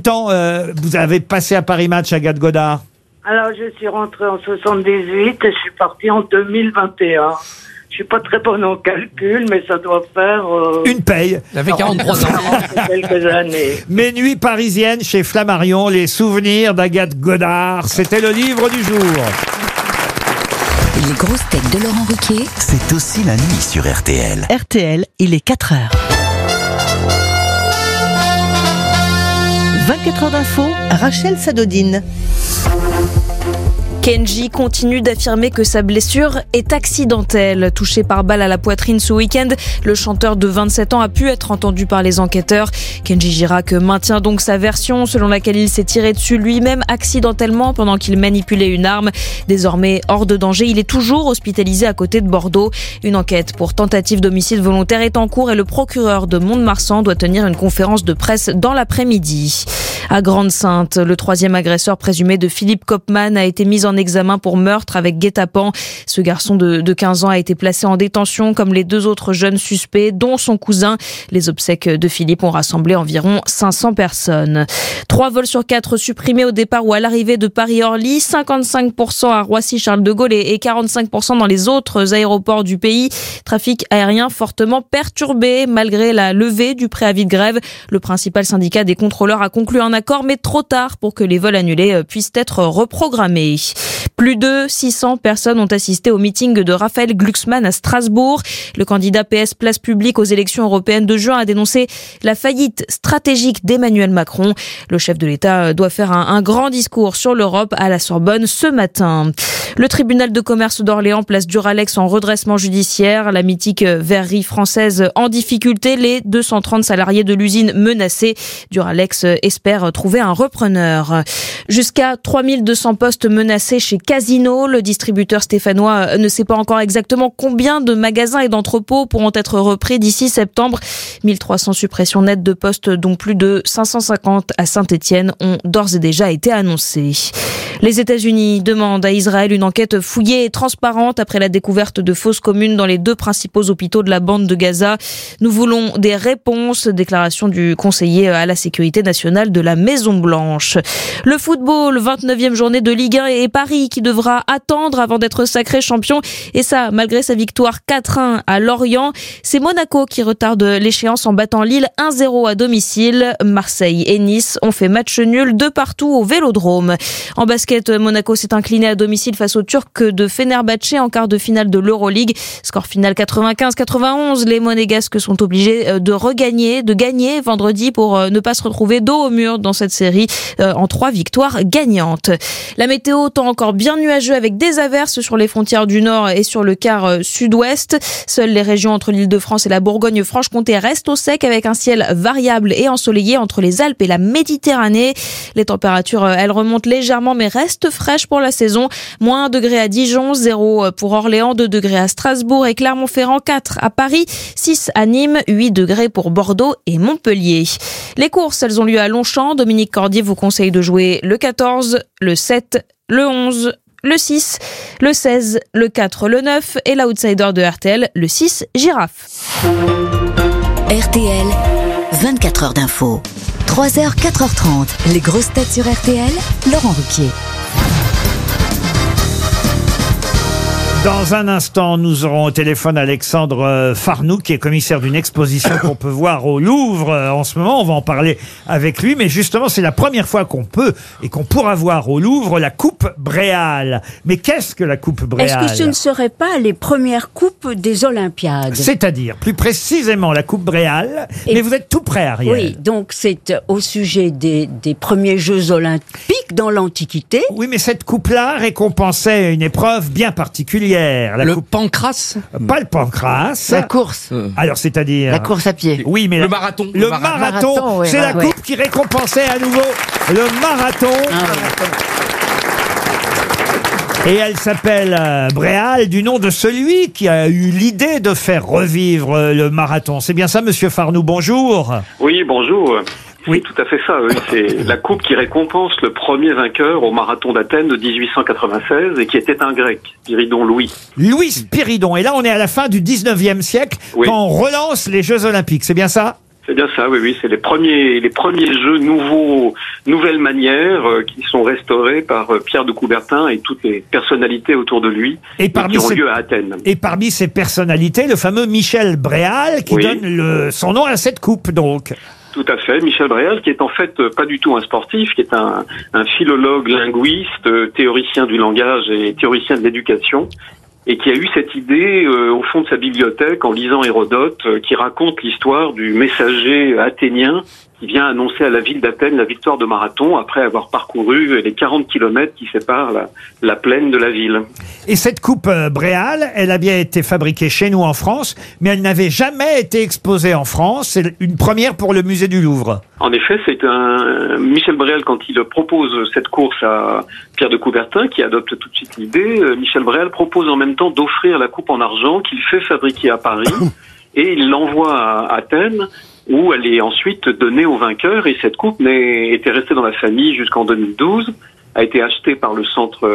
temps vous avez passé à Paris Match, Agathe Godard? Alors, je suis rentrée en 78 et je suis partie en 2021. Je suis pas très bonne en calcul, mais ça doit faire... Une paye. Ça fait 43 ans. quelques années. Mes nuits parisiennes chez Flammarion, les souvenirs d'Agathe Godard. C'était le livre du jour. Les grosses têtes de Laurent Ruquier, c'est aussi la nuit sur RTL. RTL, il est 4h. 24 heures d'info, Rachel Sadodine. Kenji continue d'affirmer que sa blessure est accidentelle. Touché par balle à la poitrine ce week-end, le chanteur de 27 ans a pu être entendu par les enquêteurs. Kenji Girac maintient donc sa version selon laquelle il s'est tiré dessus lui-même accidentellement pendant qu'il manipulait une arme. Désormais hors de danger, il est toujours hospitalisé à côté de Bordeaux. Une enquête pour tentative d'homicide volontaire est en cours et le procureur de Mont-de-Marsan doit tenir une conférence de presse dans l'après-midi. À Grande-Synthe, le troisième agresseur présumé de Philippe Kopman a été mis en examen pour meurtre avec guet-apens. Ce garçon de 15 ans a été placé en détention comme les deux autres jeunes suspects, dont son cousin. Les obsèques de Philippe ont rassemblé environ 500 personnes. 3 vols sur 4 supprimés au départ ou à l'arrivée de Paris-Orly, 55% à Roissy-Charles de Gaulle et 45% dans les autres aéroports du pays. Trafic aérien fortement perturbé malgré la levée du préavis de grève. Le principal syndicat des contrôleurs a conclu un accord, mais trop tard pour que les vols annulés puissent être reprogrammés. Plus de 600 personnes ont assisté au meeting de Raphaël Glucksmann à Strasbourg. Le candidat PS Place Publique aux élections européennes de juin a dénoncé la faillite stratégique d'Emmanuel Macron. Le chef de l'État doit faire un grand discours sur l'Europe à la Sorbonne ce matin. Le tribunal de commerce d'Orléans place Duralex en redressement judiciaire. La mythique verrerie française en difficulté, les 230 salariés de l'usine menacés. Duralex espère trouver un repreneur. Jusqu'à 3200 postes menacés chez Casino. Le distributeur stéphanois ne sait pas encore exactement combien de magasins et d'entrepôts pourront être repris d'ici septembre. 1300 suppressions nettes de postes, dont plus de 550 à Saint-Étienne, ont d'ores et déjà été annoncées. Les États-Unis demandent à Israël une enquête fouillée et transparente après la découverte de fausses communes dans les 2 principaux hôpitaux de la bande de Gaza. Nous voulons des réponses, déclaration du conseiller à la sécurité nationale de la Maison-Blanche. Le football, 29e journée de Ligue 1 et Paris qui devra attendre avant d'être sacré champion. Et ça, malgré sa victoire 4-1 à Lorient. C'est Monaco qui retarde l'échéance en battant Lille 1-0 à domicile. Marseille et Nice ont fait match nul de partout au Vélodrome. En basket, Monaco s'est incliné à domicile face aux Turcs de Fenerbahçe en quart de finale de l'Euroleague. Score final 95-91. Les Monégasques sont obligés de gagner vendredi pour ne pas se retrouver dos au mur dans cette série en 3 victoires gagnantes. La météo tend encore bien nuageux avec des averses sur les frontières du nord et sur le quart sud-ouest. Seules les régions entre l'Île-de-France et la Bourgogne-Franche-Comté restent au sec avec un ciel variable et ensoleillé entre les Alpes et la Méditerranée. Les températures, elles remontent légèrement mais restent fraîches pour la saison. -1 degré à Dijon, 0 pour Orléans, 2 degrés à Strasbourg et Clermont-Ferrand, 4 à Paris, 6 à Nîmes, 8 degrés pour Bordeaux et Montpellier. Les courses, elles ont lieu à Longchamp. Dominique Cordier vous conseille de jouer le 14, le 7, le 11, le 6, le 16, le 4, le 9 et l'outsider de RTL, le 6, Girafe. RTL, 24 heures d'info. 3h, 4h30, les grosses têtes sur RTL, Laurent Ruquier. Dans un instant, nous aurons au téléphone Alexandre Farnoux, qui est commissaire d'une exposition qu'on peut voir au Louvre en ce moment. On va en parler avec lui, mais justement, c'est la première fois qu'on peut et qu'on pourra voir au Louvre la Coupe Bréal. Mais qu'est-ce que la Coupe Bréal ? Est-ce que ce ne serait pas les premières coupes des Olympiades ? C'est-à-dire, plus précisément, la Coupe Bréal. Mais vous êtes tout près, Ariel. Oui, donc c'est au sujet des premiers Jeux Olympiques dans l'Antiquité. Oui, mais cette coupe-là récompensait une épreuve bien particulière. Le pancrace ? Pas le pancrace. La course. Alors, c'est-à-dire... La course à pied. Oui, mais... Le marathon. Le marathon, ouais, c'est la coupe qui récompensait à nouveau le marathon. Et elle s'appelle Bréal, du nom de celui qui a eu l'idée de faire revivre le marathon. C'est bien ça, monsieur Farnoux, bonjour. Oui, bonjour. Oui. C'est tout à fait ça. Oui. C'est la coupe qui récompense le premier vainqueur au marathon d'Athènes de 1896 et qui était un grec, Spyridon Louis. Louis Spyridon. Et là, on est à la fin du 19e siècle, Oui. quand on relance les Jeux Olympiques. C'est bien ça ? C'est bien ça, oui, c'est les premiers jeux nouvelles manières qui sont restaurés par Pierre de Coubertin et toutes les personnalités autour de lui et qui ont lieu à Athènes. Et parmi ces personnalités, le fameux Michel Bréal qui donne son nom à cette coupe, donc. Tout à fait, Michel Bréal, qui est en fait pas du tout un sportif, qui est un philologue, linguiste, théoricien du langage et théoricien de l'éducation, et qui a eu cette idée au fond de sa bibliothèque en lisant Hérodote, qui raconte l'histoire du messager athénien qui vient annoncer à la ville d'Athènes la victoire de Marathon après avoir parcouru les 40 kilomètres qui séparent la plaine de la ville. Et cette coupe Bréal, elle a bien été fabriquée chez nous en France, mais elle n'avait jamais été exposée en France. C'est une première pour le musée du Louvre. En effet, c'est Michel Bréal, quand il propose cette course à Pierre de Coubertin, qui adopte tout de suite l'idée, Michel Bréal propose en même temps d'offrir la coupe en argent qu'il fait fabriquer à Paris et il l'envoie à Athènes, où elle est ensuite donnée au vainqueur, et cette coupe était restée dans la famille jusqu'en 2012, a été achetée par le centre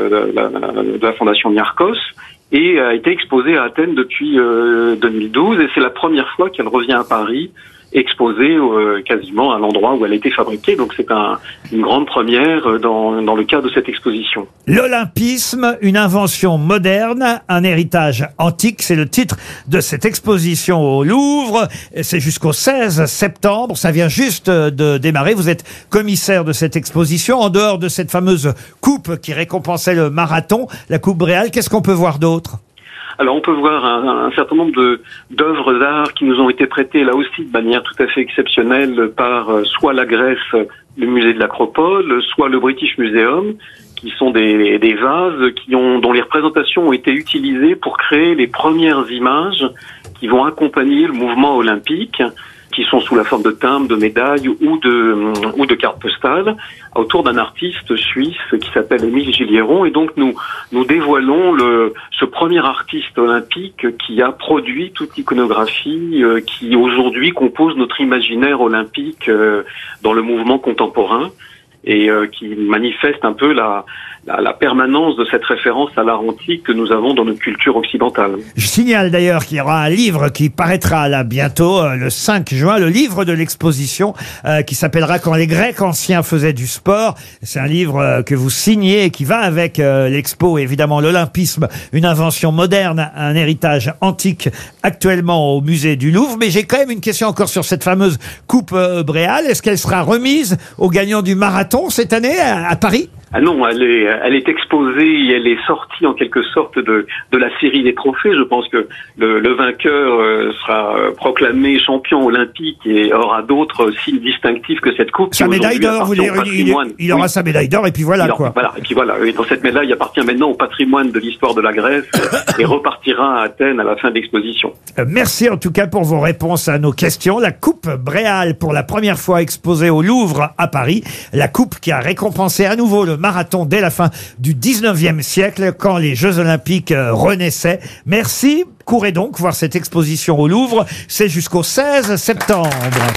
de la fondation Niarchos, et a été exposée à Athènes depuis 2012, et c'est la première fois qu'elle revient à Paris, exposée quasiment à l'endroit où elle a été fabriquée. Donc c'est une grande première dans le cadre de cette exposition. L'Olympisme, une invention moderne, un héritage antique, c'est le titre de cette exposition au Louvre. C'est jusqu'au 16 septembre, ça vient juste de démarrer. Vous êtes commissaire de cette exposition. En dehors de cette fameuse coupe qui récompensait le marathon, la coupe Bréal, qu'est-ce qu'on peut voir d'autre ? Alors on peut voir un certain nombre d'œuvres d'art qui nous ont été prêtées là aussi de manière tout à fait exceptionnelle par soit la Grèce, le musée de l'Acropole, soit le British Museum, qui sont des vases dont les représentations ont été utilisées pour créer les premières images qui vont accompagner le mouvement olympique, qui sont sous la forme de timbres, de médailles ou de cartes postales, autour d'un artiste suisse qui s'appelle Émile Gilliéron. Et donc nous dévoilons ce premier artiste olympique qui a produit toute l'iconographie qui aujourd'hui compose notre imaginaire olympique dans le mouvement contemporain, et qui manifeste un peu la permanence de cette référence à l'art antique que nous avons dans notre culture occidentale. Je signale d'ailleurs qu'il y aura un livre qui paraîtra là bientôt, le 5 juin, le livre de l'exposition qui s'appellera « Quand les Grecs anciens faisaient du sport ». C'est un livre que vous signez et qui va avec l'expo, évidemment, l'Olympisme, une invention moderne, un héritage antique actuellement au musée du Louvre. Mais j'ai quand même une question encore sur cette fameuse coupe Bréal. Est-ce qu'elle sera remise aux gagnants du marathon cette année à Paris ? Ah non, elle est exposée et elle est sortie en quelque sorte de la série des trophées. Je pense que le vainqueur sera proclamé champion olympique et aura d'autres signes distinctifs que cette coupe. Sa médaille d'or, vous dire, il aura sa médaille d'or et puis voilà quoi. Voilà, et puis voilà. Et dans cette médaille appartient maintenant au patrimoine de l'histoire de la Grèce et repartira à Athènes à la fin de l'exposition. Merci en tout cas pour vos réponses à nos questions. La coupe Bréal, pour la première fois exposée au Louvre à Paris. La coupe qui a récompensé à nouveau le marathon dès la fin du 19e siècle, quand les Jeux Olympiques renaissaient. Merci. Courez donc voir cette exposition au Louvre. C'est jusqu'au 16 septembre.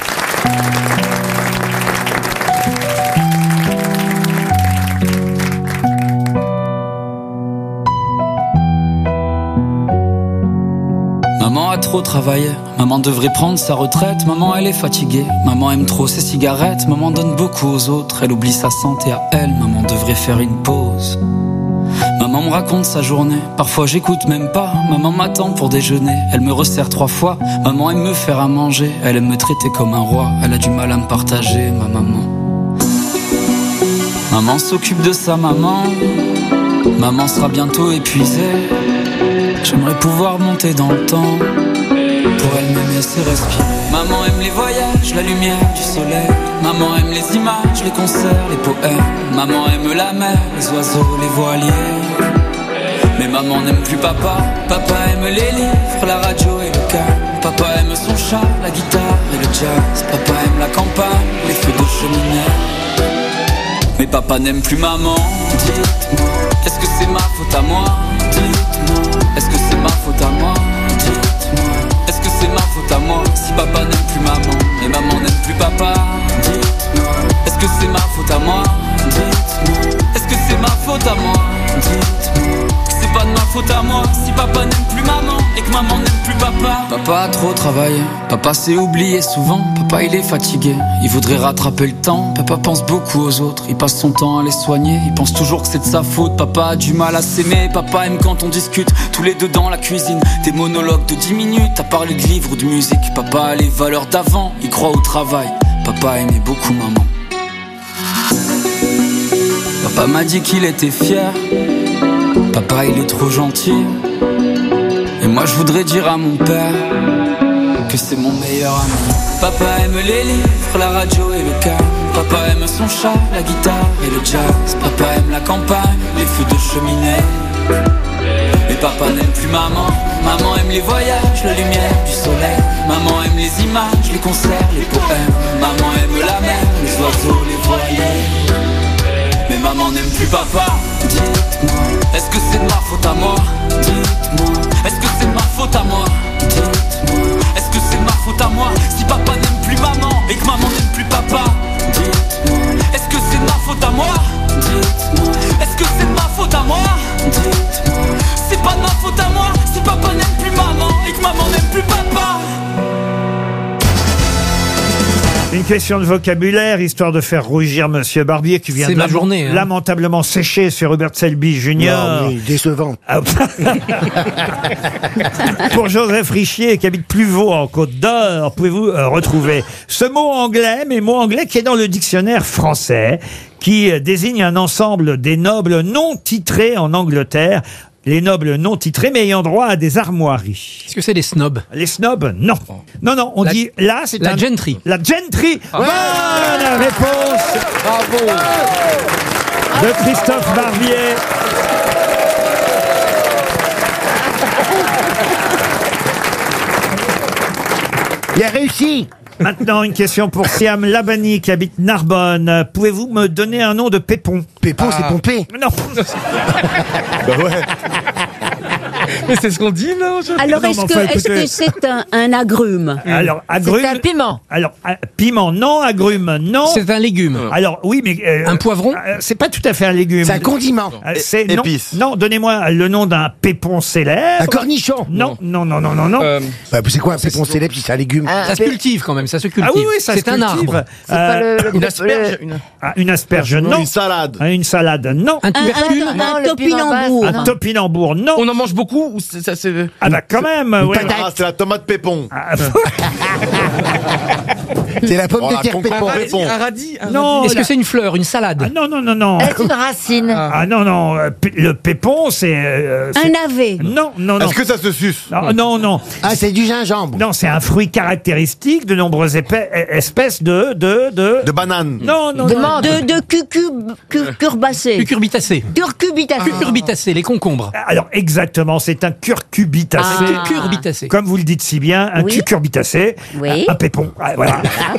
Maman a trop travaillé, maman devrait prendre sa retraite, maman elle est fatiguée, maman aime trop ses cigarettes, maman donne beaucoup aux autres, elle oublie sa santé à elle, maman devrait faire une pause. Maman me raconte sa journée, parfois j'écoute même pas, maman m'attend pour déjeuner, elle me resserre 3 fois, maman aime me faire à manger, elle aime me traiter comme un roi, elle a du mal à me partager, ma maman. Maman s'occupe de sa maman, maman sera bientôt épuisée. J'aimerais pouvoir monter dans le temps pour elle me laisser respirer. Maman aime les voyages, la lumière du soleil. Maman aime les images, les concerts, les poèmes. Maman aime la mer, les oiseaux, les voiliers. Mais maman n'aime plus papa. Papa aime les livres, la radio et le calme. Papa aime son chat, la guitare et le jazz. Papa aime la campagne, les feux de cheminée. Mais papa n'aime plus maman. Dites-moi, est-ce que c'est ma faute à moi? Dites-moi, est-ce que c'est ma faute à moi? Dites-moi, est-ce que c'est ma faute à moi? Si papa n'aime plus maman et maman n'aime plus papa. Dites-moi, est-ce que c'est ma faute à moi? Dites-moi, est-ce que c'est ma faute à moi? Dites-moi, c'est pas de ma faute à moi si papa n'aime plus maman et que maman n'aime plus papa. papa. Papa a trop travaillé, papa s'est oublié souvent. Papa il est fatigué, il voudrait rattraper le temps. Papa pense beaucoup aux autres, il passe son temps à les soigner. Il pense toujours que c'est de sa faute, papa a du mal à s'aimer. Papa aime quand on discute, tous les deux dans la cuisine. Des monologues de 10 minutes à parler de livres ou de musique. Papa a les valeurs d'avant, il croit au travail. Papa aimait beaucoup maman. Papa m'a dit qu'il était fier. Papa il est trop gentil. Et moi je voudrais dire à mon père que c'est mon meilleur ami. Papa aime les livres, la radio et le calme. Papa aime son chat, la guitare et le jazz. Papa aime la campagne, les feux de cheminée. Et papa n'aime plus maman. Maman aime les voyages, la lumière du soleil. Maman aime les images, les concerts, les poèmes. Maman aime la mer, les oiseaux, les voiliers. Mais maman n'aime plus papa. Dites-moi, est-ce que c'est de ma faute à moi? Dites-moi, est-ce que c'est de ma faute à moi? Dites-moi, est-ce que c'est de ma faute à moi? Si papa n'aime plus maman et que maman n'aime plus papa. Dites-moi, est-ce que c'est de ma faute à moi? Dites-moi, est-ce que c'est de ma faute à moi? Dites-moi, c'est pas de ma faute à moi si papa n'aime plus maman et que maman n'aime plus papa. Une question de vocabulaire, histoire de faire rougir Monsieur Barbier qui vient C'est de ma journée, hein. lamentablement sécher sur Hubert Selby Junior. Oui, décevant. Ah, pour Joseph Richier qui habite Pluvaux en Côte d'Or, pouvez-vous retrouver ce mot anglais, mais mot anglais qui est dans le dictionnaire français, qui désigne un ensemble des nobles non titrés en Angleterre. Les nobles non titrés, mais ayant droit à des armoiries. Est-ce que c'est les snobs? Les snobs, non. Non, on dit là, c'est la gentry. La gentry. Bonne réponse. Bravo. De Christophe Barbier. Il a réussi. Maintenant, une question pour Siam Labani qui habite Narbonne. Pouvez-vous me donner un nom de pépon? Pépon, c'est pompé. Non. Bah ouais. Mais c'est ce qu'on dit, non? Alors, Non, mais enfin, est-ce écoutez. que c'est un agrume? Alors, agrume. C'est un piment. Alors, piment, non. Agrume, non. C'est un légume. Alors, oui, mais. Un poivron? C'est pas tout à fait un légume. C'est un condiment. C'est non. Épice. Non, donnez-moi le nom d'un pépon célèbre. Un cornichon. Non. Bah, c'est quoi un pépon célèbre si c'est un légume? Ça se cultive quand même, ça se cultive. Ah oui, ça c'est se un cultive. arbre. Une asperge. Une asperge, non. Une salade. Une salade, non. Un tubercule. Un topinambour. Un topinambour, non. On en mange beaucoup ou ça c'est... Ah bah quand même. Ouais. Ah, c'est la tomate pépon. C'est la pomme Oh, de la terre concombre pépon. pépon. radis. Non. Est-ce que c'est une fleur, une salade? Non. C'est une racine. Ah non. Le pépon, c'est. Un navet. Non. Est-ce que ça se suce? Non. Ah, c'est du gingembre. Non, c'est un fruit caractéristique de nombreuses espèces de. De banane. Non. De cucurbacées. Cucurbitacées. Cucurbitacées, les concombres. Alors exactement, c'est un curcubitacé. Cucurbitacées. Comme vous le dites si bien, un Oui. cucurbitacé, Oui. un pépon. Ah, voilà.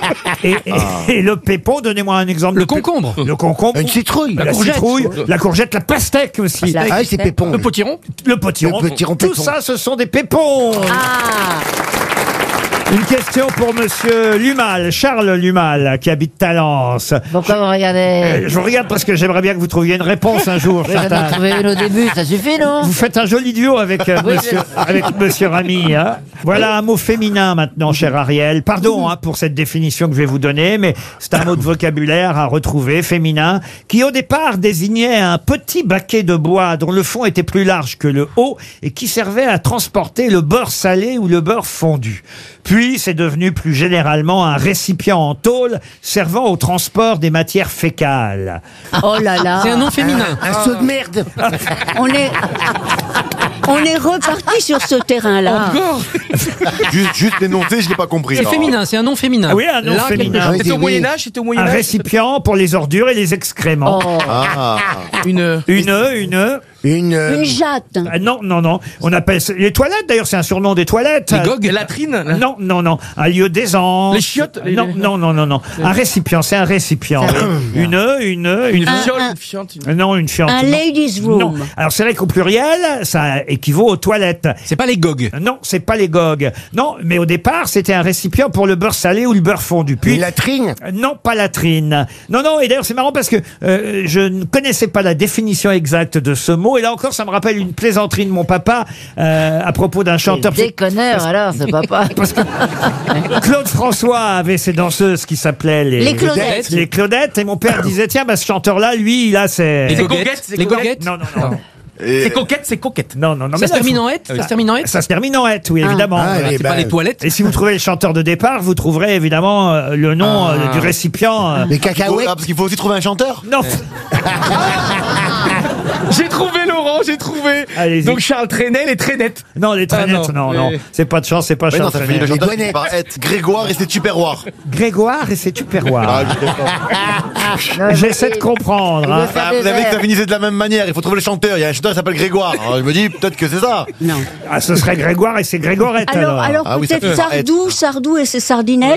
Et le pépon, donnez-moi un exemple. Le de concombre. Le concombre. Une citrouille. La courgette. citrouille, la courgette, la pastèque aussi. Ah oui, c'est pépon. Le potiron. Le potiron. Le potiron Tout pépon. ça, ce sont des pépons. Ah. Une question pour Monsieur Lumal, Charles Lumal, qui habite Talence. Pourquoi vous regardez? Je vous regarde parce que j'aimerais bien que vous trouviez une réponse un jour. J'en ai Chantal. trouvé une au début, ça suffit, non? Vous faites un joli duo avec, monsieur Ramy. Hein. Voilà un mot féminin maintenant, cher Ariel. Pardon pour cette définition que je vais vous donner, mais c'est un mot de vocabulaire à retrouver, féminin, qui au départ désignait un petit baquet de bois dont le fond était plus large que le haut et qui servait à transporter le beurre salé ou le beurre fondu. Puis, c'est devenu plus généralement un récipient en tôle servant au transport des matières fécales. Oh là là. C'est un nom féminin. Un seau de merde. On est reparti sur ce terrain-là. Encore. Juste l'énoncé, je l'ai pas compris. C'est alors. féminin, c'est un nom féminin. Ah oui, un nom Là, quelque féminin. chose. Oui, C'était au oui. Moyen-Âge, c'était au Un Moyen-Âge. récipient pour les ordures et les excréments. Oh. Ah. Une. Une jatte. Non. On appelle les toilettes, d'ailleurs, c'est un surnom des toilettes. Les gogues. Latrine. Non. Un lieu d'aisance. Les chiottes. Non. Un récipient, c'est un récipient. Une Fiente. Non, une fiente. Un non. ladies room. Non. Alors, c'est vrai qu'au pluriel, ça équivaut aux toilettes. C'est pas les gogues. Non, c'est pas les gogues. Non, mais au départ, c'était un récipient pour le beurre salé ou le beurre fondu. Puis, Une latrine. non, pas latrine. Non, et d'ailleurs, c'est marrant parce que je ne connaissais pas la définition exacte de ce mot. mots. Et là encore, ça me rappelle une plaisanterie de mon papa à propos d'un chanteur. Déconneur, alors, c'est papa. Claude François avait ses danseuses qui s'appelaient Les Claudettes. Les Claudettes. Et mon père disait, tiens, ce chanteur-là, lui, il a ses... Les goguettes. Les goguettes. Non. C'est coquette. Non. Ça se termine en hête. Ça se termine en hête, oui, évidemment. C'est pas les toilettes. Et si vous trouvez le chanteur de départ, vous trouverez évidemment le nom du récipient. Les cacahuètes. Parce qu'il faut aussi trouver un chanteur. Non. J'ai trouvé Laurent, j'ai trouvé. Allez-y. Donc Charles Trenet, les Trenettes. Non, les Trenettes, non. C'est pas de chance, c'est pas Mais non, Charles ça fait le Trenet. chanteur qui part être Grégoire et c'est Tupperware. Grégoire et c'est Tupperware. J'essaie de comprendre. Hein. Vous avez dit que ça finissait de la même manière. Il faut trouver le chanteur. Il y a un chanteur qui s'appelle Grégoire. Alors je me dis peut-être que c'est ça. Non. Ah, ce serait Grégoire et c'est Grégorette alors. Alors Ah oui, ça peut-être fait Sardou et ses sardinettes.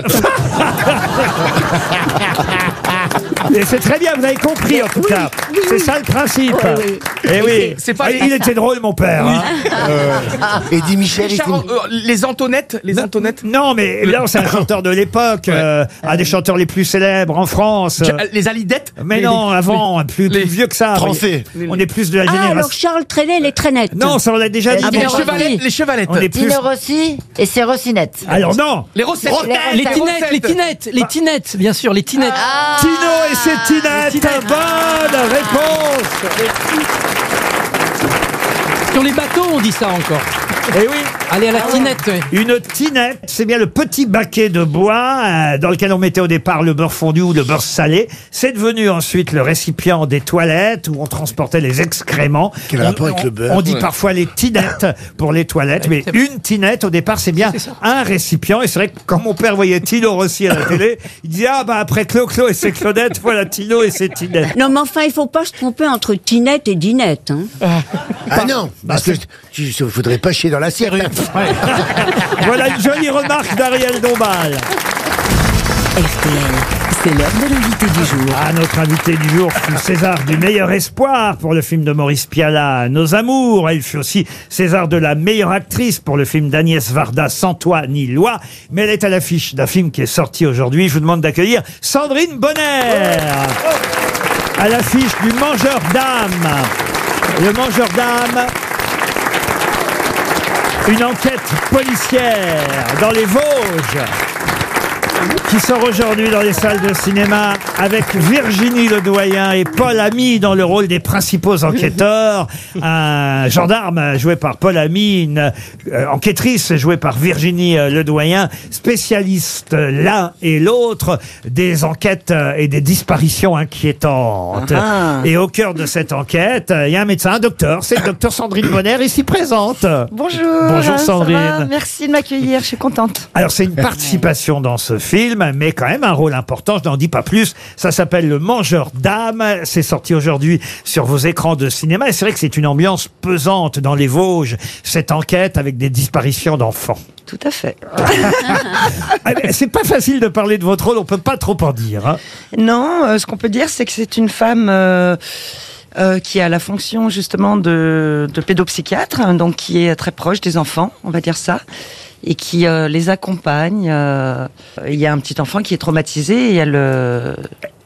Et c'est très bien, vous avez compris en tout cas. C'est ça le principe. Oui. Et oui. C'est pas- Il était drôle mon père. Hein. Eddie Michel. Les Antonettes, Non, mais évidemment, c'est un chanteur de l'époque, un des chanteurs les plus célèbres en France. Les Alidettes. Mais non, avant, plus vieux que ça. Français. On est plus de la Ah, alors génération. Charles Trenet, les Trenettes. Non, ça on l'a déjà dit. Ah, Les bon, chevalettes, les chevalettes. On est plus. Tino Rossi et ses Rossinette. Alors non. Les Rossettes. Les tinettes, les tinettes, bien sûr, les tinettes. Tino et ses tinettes. Bonne réponse. Sur les bateaux, on dit ça encore. Eh oui. Allez à la tinette. Ouais. Une tinette, c'est bien le petit baquet de bois dans lequel on mettait au départ le beurre fondu ou le beurre salé. C'est devenu ensuite le récipient des toilettes où on transportait les excréments. Quel rapport avec le beurre? On dit parfois les tinettes pour les toilettes, mais une tinette au départ c'est bien un récipient. Et c'est vrai que quand mon père voyait Tino Rossi à la télé, il disait après Clo-Clo et ses Claudettes, voilà Tino et ses tinettes. Non, mais enfin, il faut pas se tromper entre Tinette et Dinette. Hein. Ah non, parce que il faudrait pas chier dans la serrure. Voilà une jolie remarque d'Ariel Dombal. RTL, c'est l'heure de l'invité du jour. Ah, notre invité du jour fut César du meilleur espoir pour le film de Maurice Pialat, Nos Amours. Elle fut aussi César de la meilleure actrice pour le film d'Agnès Varda, Sans toi ni loi. Mais elle est à l'affiche d'un film qui est sorti aujourd'hui. Je vous demande d'accueillir Sandrine Bonner. À l'affiche du Mangeur d'âme. Le Mangeur d'âme. Une enquête policière dans les Vosges qui sort aujourd'hui dans les salles de cinéma avec Virginie Ledoyen et Paul Ami dans le rôle des principaux enquêteurs. Un gendarme joué par Paul Ami, une enquêtrice jouée par Virginie Ledoyen, spécialiste l'un et l'autre des enquêtes et des disparitions inquiétantes. Et au cœur de cette enquête, il y a un médecin, un docteur, c'est le docteur Sandrine Bonner, ici présente. Bonjour. Bonjour ça Sandrine. va, merci de m'accueillir, je suis contente. Alors c'est une participation dans ce film, mais quand même un rôle important, je n'en dis pas plus. Ça s'appelle Le Mangeur d'âme, c'est sorti aujourd'hui sur vos écrans de cinéma, et c'est vrai que c'est une ambiance pesante dans les Vosges, cette enquête avec des disparitions d'enfants. Tout à fait. C'est pas facile de parler de votre rôle, on peut pas trop en dire. Hein. Non, ce qu'on peut dire, c'est que c'est une femme qui a la fonction justement de pédopsychiatre, hein, donc qui est très proche des enfants, on va dire ça, et qui les accompagne. Il y a un petit enfant qui est traumatisé et elle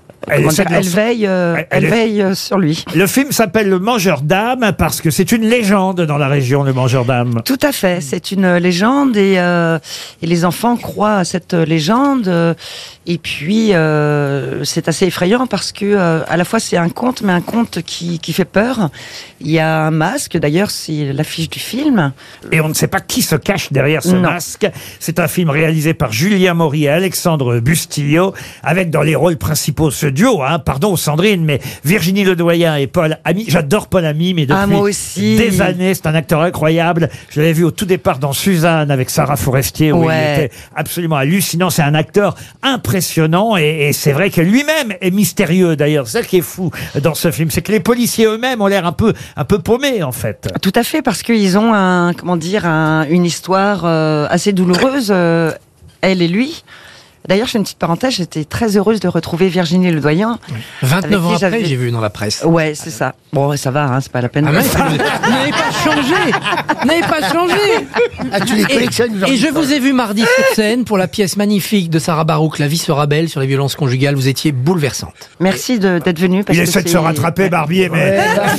veille sur lui. Le film s'appelle Le Mangeur d'âme parce que c'est une légende dans la région, Le Mangeur d'âme. Tout à fait, c'est une légende et les enfants croient à cette légende. Et puis c'est assez effrayant parce que à la fois c'est un conte, mais un conte qui fait peur. Il y a un masque, d'ailleurs c'est l'affiche du film. Et on ne sait pas qui se cache derrière ce masque. C'est un film réalisé par Julien Maury et Alexandre Bustillo, avec dans les rôles principaux ce duo, pardon Sandrine, mais Virginie Ledoyen et Paul Ami. J'adore Paul Ami, mais depuis moi aussi. des années, c'est un acteur incroyable. Je l'avais vu au tout départ dans Suzanne avec Sarah Forestier, où il était absolument hallucinant. C'est un acteur impressionnant et c'est vrai que lui-même est mystérieux d'ailleurs. C'est ça qui est fou dans ce film, c'est que les policiers eux-mêmes ont l'air un peu paumés en fait. Tout à fait, parce qu'ils ont une histoire assez douloureuse, elle et lui. D'ailleurs, je fais une petite parenthèse, j'étais très heureuse de retrouver Virginie Ledoyen. 29 ans avec qui après, j'ai vu dans la presse. Ouais, c'est ça. Bon, ça va, hein, c'est pas la peine. Ah, mais vous n'avez pas changé. Vous n'avez pas changé. Ah, tu les collectionnes Et je vous ai vu mardi sur scène pour la pièce magnifique de Sarah Barouk, La vie sera belle, sur les violences conjugales. Vous étiez bouleversante. Merci d'être venu. Parce Il que essaie de se c'est- rattraper, Barbier, mais...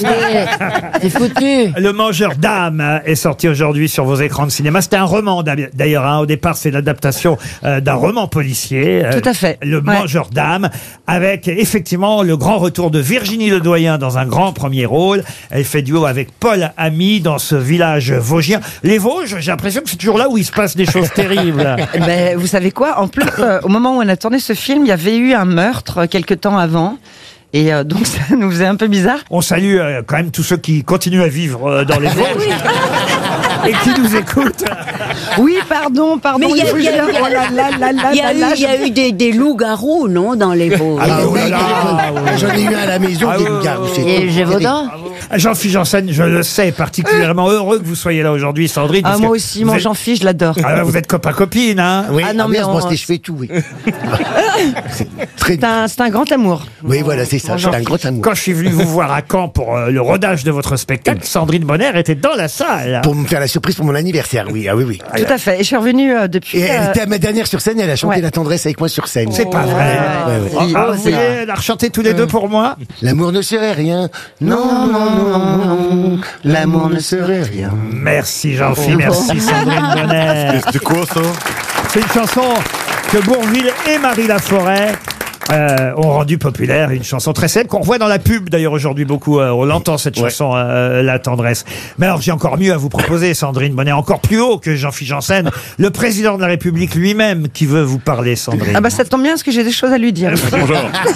C'est foutu. Le Mangeur d'âme est sorti aujourd'hui sur vos écrans de cinéma. C'était un roman d'ailleurs. Hein. Au départ, c'est l'adaptation d'un roman policier. Tout à fait. Le Ouais. Mangeur d'âme, avec effectivement le grand retour de Virginie Ledoyen dans un grand premier rôle. Elle fait duo avec Paul Ami dans ce village vosgien. Les Vosges, j'ai l'impression que c'est toujours là où il se passe des choses terribles. Ben, vous savez quoi? En plus, au moment où on a tourné ce film, il y avait eu un meurtre quelque temps avant. Et donc, ça nous faisait un peu bizarre. On salue quand même tous ceux qui continuent à vivre dans les Vosges et qui nous écoutent. Oui, pardon. Mais il y a, faut il y a- dire- il y a- oh là là là là il y a là là, eu- il y a eu des loups-garous, non, dans les Vosges. Ah oui, là là, j'en ai eu un à la maison, Ah des oui, gars. oui, c'est- Et Gévaudan. Jean-Philippe Janssen, je le sais, particulièrement heureux que vous soyez là aujourd'hui, Sandrine. Ah, parce moi que aussi, vous mon êtes- Jean-Philippe, je l'adore. Ah, vous êtes copain-copine, hein? Oui, Ah non, mais mais on- je fais tout, oui. C'est très C'est un grand amour. Oui, voilà, c'est ça, c'est un gros amour. Quand je suis venu vous voir à Caen pour le rodage de votre spectacle, Sandrine Bonner était dans la salle. Pour me faire la surprise pour mon anniversaire, oui, ah oui, oui. Tout à fait. Et je suis revenue depuis. Et elle était à ma dernière sur scène, elle a chanté Ouais. La tendresse avec moi sur scène. C'est pas vrai. Ouais, ouais. Oh, ah, vous voulez la rechanter tous les deux pour moi? L'amour ne serait rien. Non, non, non, non. L'amour ne serait rien. Merci Jean-Philippe, merci Sandrine Bonner. C'est quoi ça? C'est une chanson que Bourvil et Marie Laforêt ont rendu populaire, une chanson très célèbre qu'on voit dans la pub d'ailleurs aujourd'hui beaucoup. On l'entend cette chanson, La tendresse. Mais alors j'ai encore mieux à vous proposer, Sandrine Bonnet, encore plus haut que Jean-Philippe Janssen, le président de la République lui-même qui veut vous parler, Sandrine. Ah bah ça tombe bien parce que j'ai des choses à lui dire. Bonjour.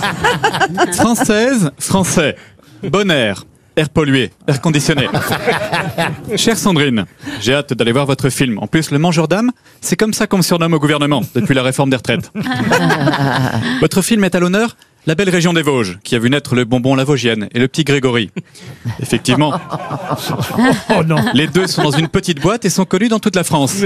Française, français. Bon air. Air pollué, air conditionné. Chère Sandrine, j'ai hâte d'aller voir votre film. En plus, le Mangeur d'âme, c'est comme ça qu'on me surnomme au gouvernement, depuis la réforme des retraites. Votre film est à l'honneur la belle région des Vosges, qui a vu naître le bonbon La Vosgienne et le petit Grégory. Effectivement. Oh non. Les deux sont dans une petite boîte et sont connus dans toute la France.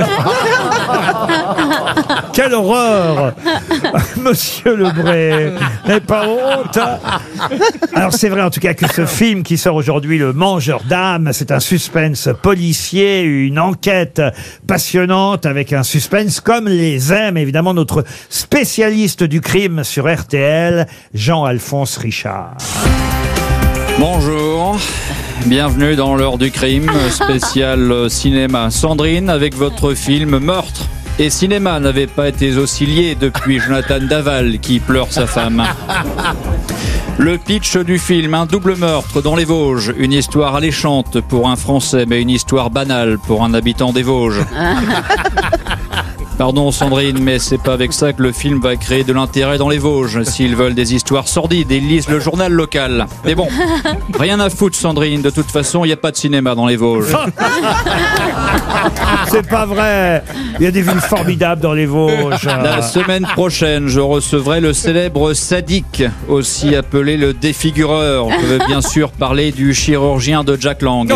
Quelle horreur. Monsieur Lebray, n'avez pas honte. Alors c'est vrai en tout cas que ce film qui sort aujourd'hui, Le Mangeur d'âme, c'est un suspense policier, une enquête passionnante avec un suspense comme les aime évidemment notre spécialiste du crime sur RTL, Jean-Alphonse Richard. Bonjour, bienvenue dans l'heure du crime, spécial cinéma. Sandrine avec votre film Meurtre. Et cinéma n'avait pas été aussi lié depuis Jonathan Daval qui pleure sa femme. Le pitch du film, un double meurtre dans les Vosges, une histoire alléchante pour un Français mais une histoire banale pour un habitant des Vosges. Pardon Sandrine, mais c'est pas avec ça que le film va créer de l'intérêt dans les Vosges. S'ils veulent des histoires sordides, ils lisent le journal local. Mais bon, rien à foutre Sandrine, de toute façon, il n'y a pas de cinéma dans les Vosges. C'est pas vrai. Il y a des villes formidables dans les Vosges. La semaine prochaine, je recevrai le célèbre sadique, aussi appelé le défigureur. Je veux bien sûr parler du chirurgien de Jack Lang.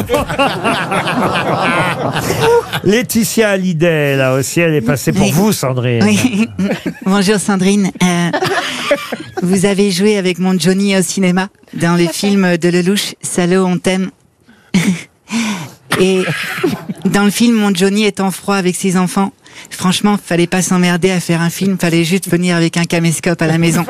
Laetitia Hallyday, là aussi, elle est passée pour Oui. vous, Sandrine. Oui. Bonjour Sandrine. Vous avez joué avec mon Johnny au cinéma dans le film de Lelouch, Salaud, on t'aime. Et dans le film, mon Johnny est en froid avec ses enfants. Franchement, fallait pas s'emmerder à faire un film, fallait juste venir avec un caméscope à la maison.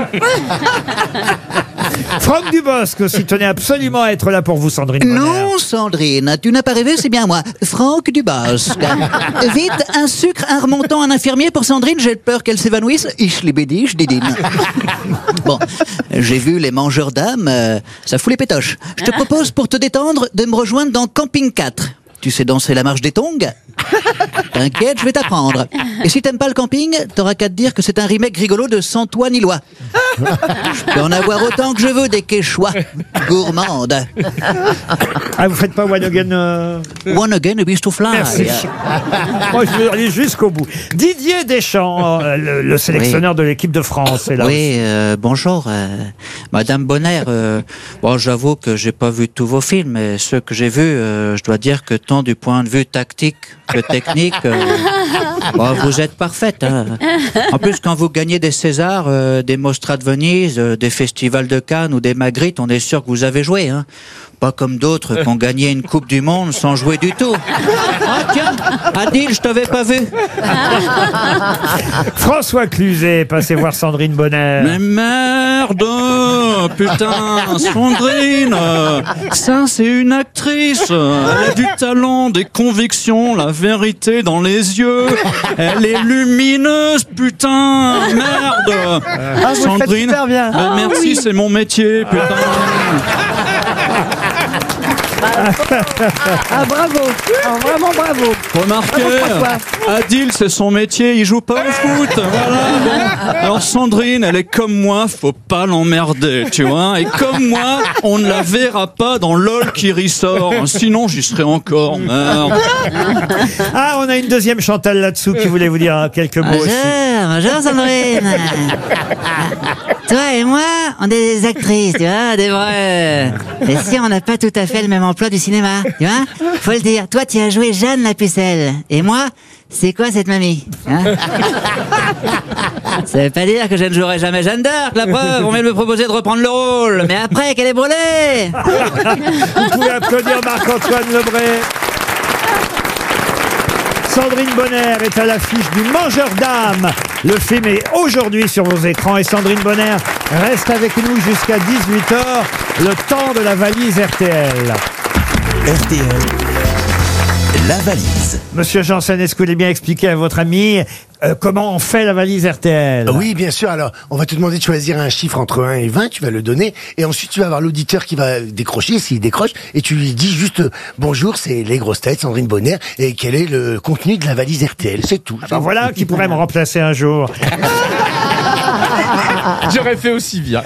Franck Dubosc aussi tenait absolument à être là pour vous, Sandrine Bonner. Non, Sandrine, tu n'as pas rêvé, c'est bien moi. Franck Dubosc. Vite, un sucre, un remontant, un infirmier pour Sandrine, j'ai peur qu'elle s'évanouisse. Ich liebe dich, didine. Bon, j'ai vu Les Mangeurs d'âme, ça fout les pétoches. Je te propose, pour te détendre, de me rejoindre dans Camping 4. Tu sais danser la marche des tongs? T'inquiète, je vais t'apprendre. Et si t'aimes pas le camping, t'auras qu'à te dire que c'est un remake rigolo de Sans toi ni loi. Je peux en avoir autant que je veux des quechua. Gourmande. Ah, vous faites pas One Again One Again, a beast to fly. Merci. Moi, je vais aller jusqu'au bout. Didier Deschamps, le sélectionneur de l'équipe de France, est là. Oui, bonjour. Madame Bonner, bon, j'avoue que j'ai pas vu tous vos films, mais ceux que j'ai vus, je dois dire que tant du point de vue tactique que technique, Bon, vous êtes parfaite. Hein. En plus, quand vous gagnez des Césars, des Mostra de Venise, des festivals de Cannes ou des Magritte, on est sûr que vous avez joué. Hein. Pas comme d'autres qui ont gagné une Coupe du Monde sans jouer du tout. Ah tiens, Adil, je t'avais pas vu. François Cluzet, passez voir Sandrine Bonner. Mais merde, putain, Sandrine, ça c'est une actrice. Elle a du talent, des convictions, la vérité dans les yeux. Elle est lumineuse, putain, merde. Ah, vous le faites super bien. Merci, oui. c'est mon métier, putain. Ah bravo, vraiment bravo. Remarquez, Adil c'est son métier, il joue pas au foot, voilà. Bon. Alors Sandrine, elle est comme moi, faut pas l'emmerder, tu vois. Et comme moi, on ne la verra pas dans LOL qui ressort, sinon j'y serais encore, merde. Ah, on a une deuxième Chantal là-dessous qui voulait vous dire quelques mots aussi. Bonjour Sandrine. Toi et moi, on est des actrices, tu vois, des vraies. Et si on n'a pas tout à fait le même emploi du cinéma, tu vois, faut le dire. Toi, tu as joué Jeanne la Pucelle. Et moi, c'est quoi cette mamie, hein? Ça veut pas dire que je ne jouerai jamais Jeanne d'Arc, la preuve. On vient de me proposer de reprendre le rôle. Mais après qu'elle est brûlée. Vous pouvez applaudir Marc-Antoine Lebré. Sandrine Bonner est à l'affiche du Mangeur d'âme. Le film est aujourd'hui sur vos écrans et Sandrine Bonner reste avec nous jusqu'à 18h, le temps de la valise RTL. RTL, la valise. Monsieur Janssen, est-ce que vous voulez bien expliquer à votre ami comment on fait la valise RTL? Oui, bien sûr. Alors, on va te demander de choisir un chiffre entre 1 et 20, tu vas le donner, et ensuite tu vas avoir l'auditeur qui va décrocher, s'il décroche, et tu lui dis juste bonjour, c'est les grosses têtes, Sandrine Bonner, et quel est le contenu de la valise RTL, c'est tout. Ben voilà qui pourrait me remplacer un jour. J'aurais fait aussi bien.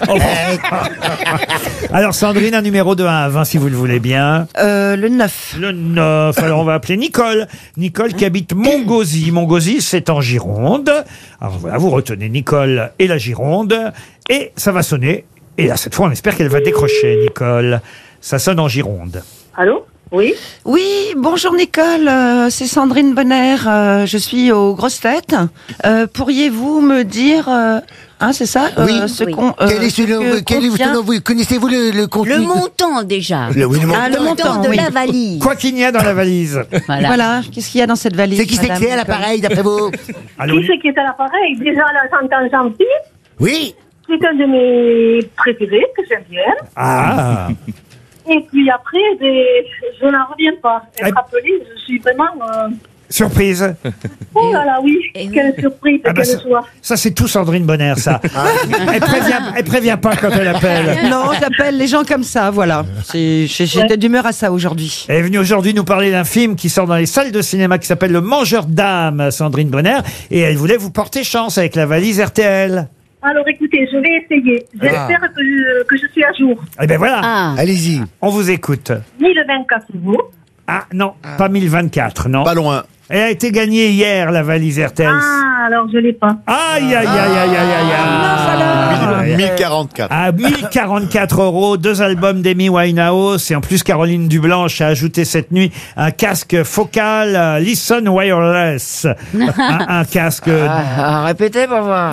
Alors Sandrine, un numéro de 1 à 20 si vous le voulez bien. Le 9. Le 9. Alors on va appeler Nicole. Nicole qui habite Montgauzy. Montgauzy, c'est en Gironde. Alors voilà, vous retenez Nicole et la Gironde. Et ça va sonner. Et là, cette fois, on espère qu'elle va décrocher, Nicole. Ça sonne en Gironde. Allô? Oui? Oui, bonjour Nicole, c'est Sandrine Bonner, je suis aux grosses têtes. Pourriez-vous me dire, c'est ça? Oui. Quel est celui connaissez-vous le contenu? Le montant déjà. Le montant de la valise. Quoi qu'il y a dans la valise. Voilà, qu'est-ce qu'il y a dans cette valise? C'est qui c'est que c'est à l'appareil, d'après vous? Qui c'est qui est à l'appareil? Déjà, là, j'entends gentil. Oui. C'est un de mes préférés, que j'aime bien. Ah. Et puis après, je n'en reviens pas. Être appelée, je suis vraiment... Surprise. Oh là là, oui. Quelle surprise, quelle joie. Ça, c'est tout Sandrine Bonner, ça. Elle prévient pas quand elle appelle. Non, j'appelle les gens comme ça, voilà. J'étais d'humeur à ça aujourd'hui. Elle est venue aujourd'hui nous parler d'un film qui sort dans les salles de cinéma qui s'appelle Le Mangeur d'âme, Sandrine Bonner. Et elle voulait vous porter chance avec la valise RTL. Alors écoutez, je vais essayer. J'espère que je suis à jour. Eh ben voilà. Allez-y. On vous écoute. 1024 euros. Ah non, pas 1024, non. Pas loin. Elle a été gagnée hier, la valise RTL. Ah, alors je l'ai pas. Aïe, aïe, aïe, aïe, aïe, aïe. 1044. À 1044 euros, 2 albums d'Amy Winehouse et en plus Caroline Dublanche a ajouté cette nuit un casque focal Listen Wireless. un casque... Répétez pour voir.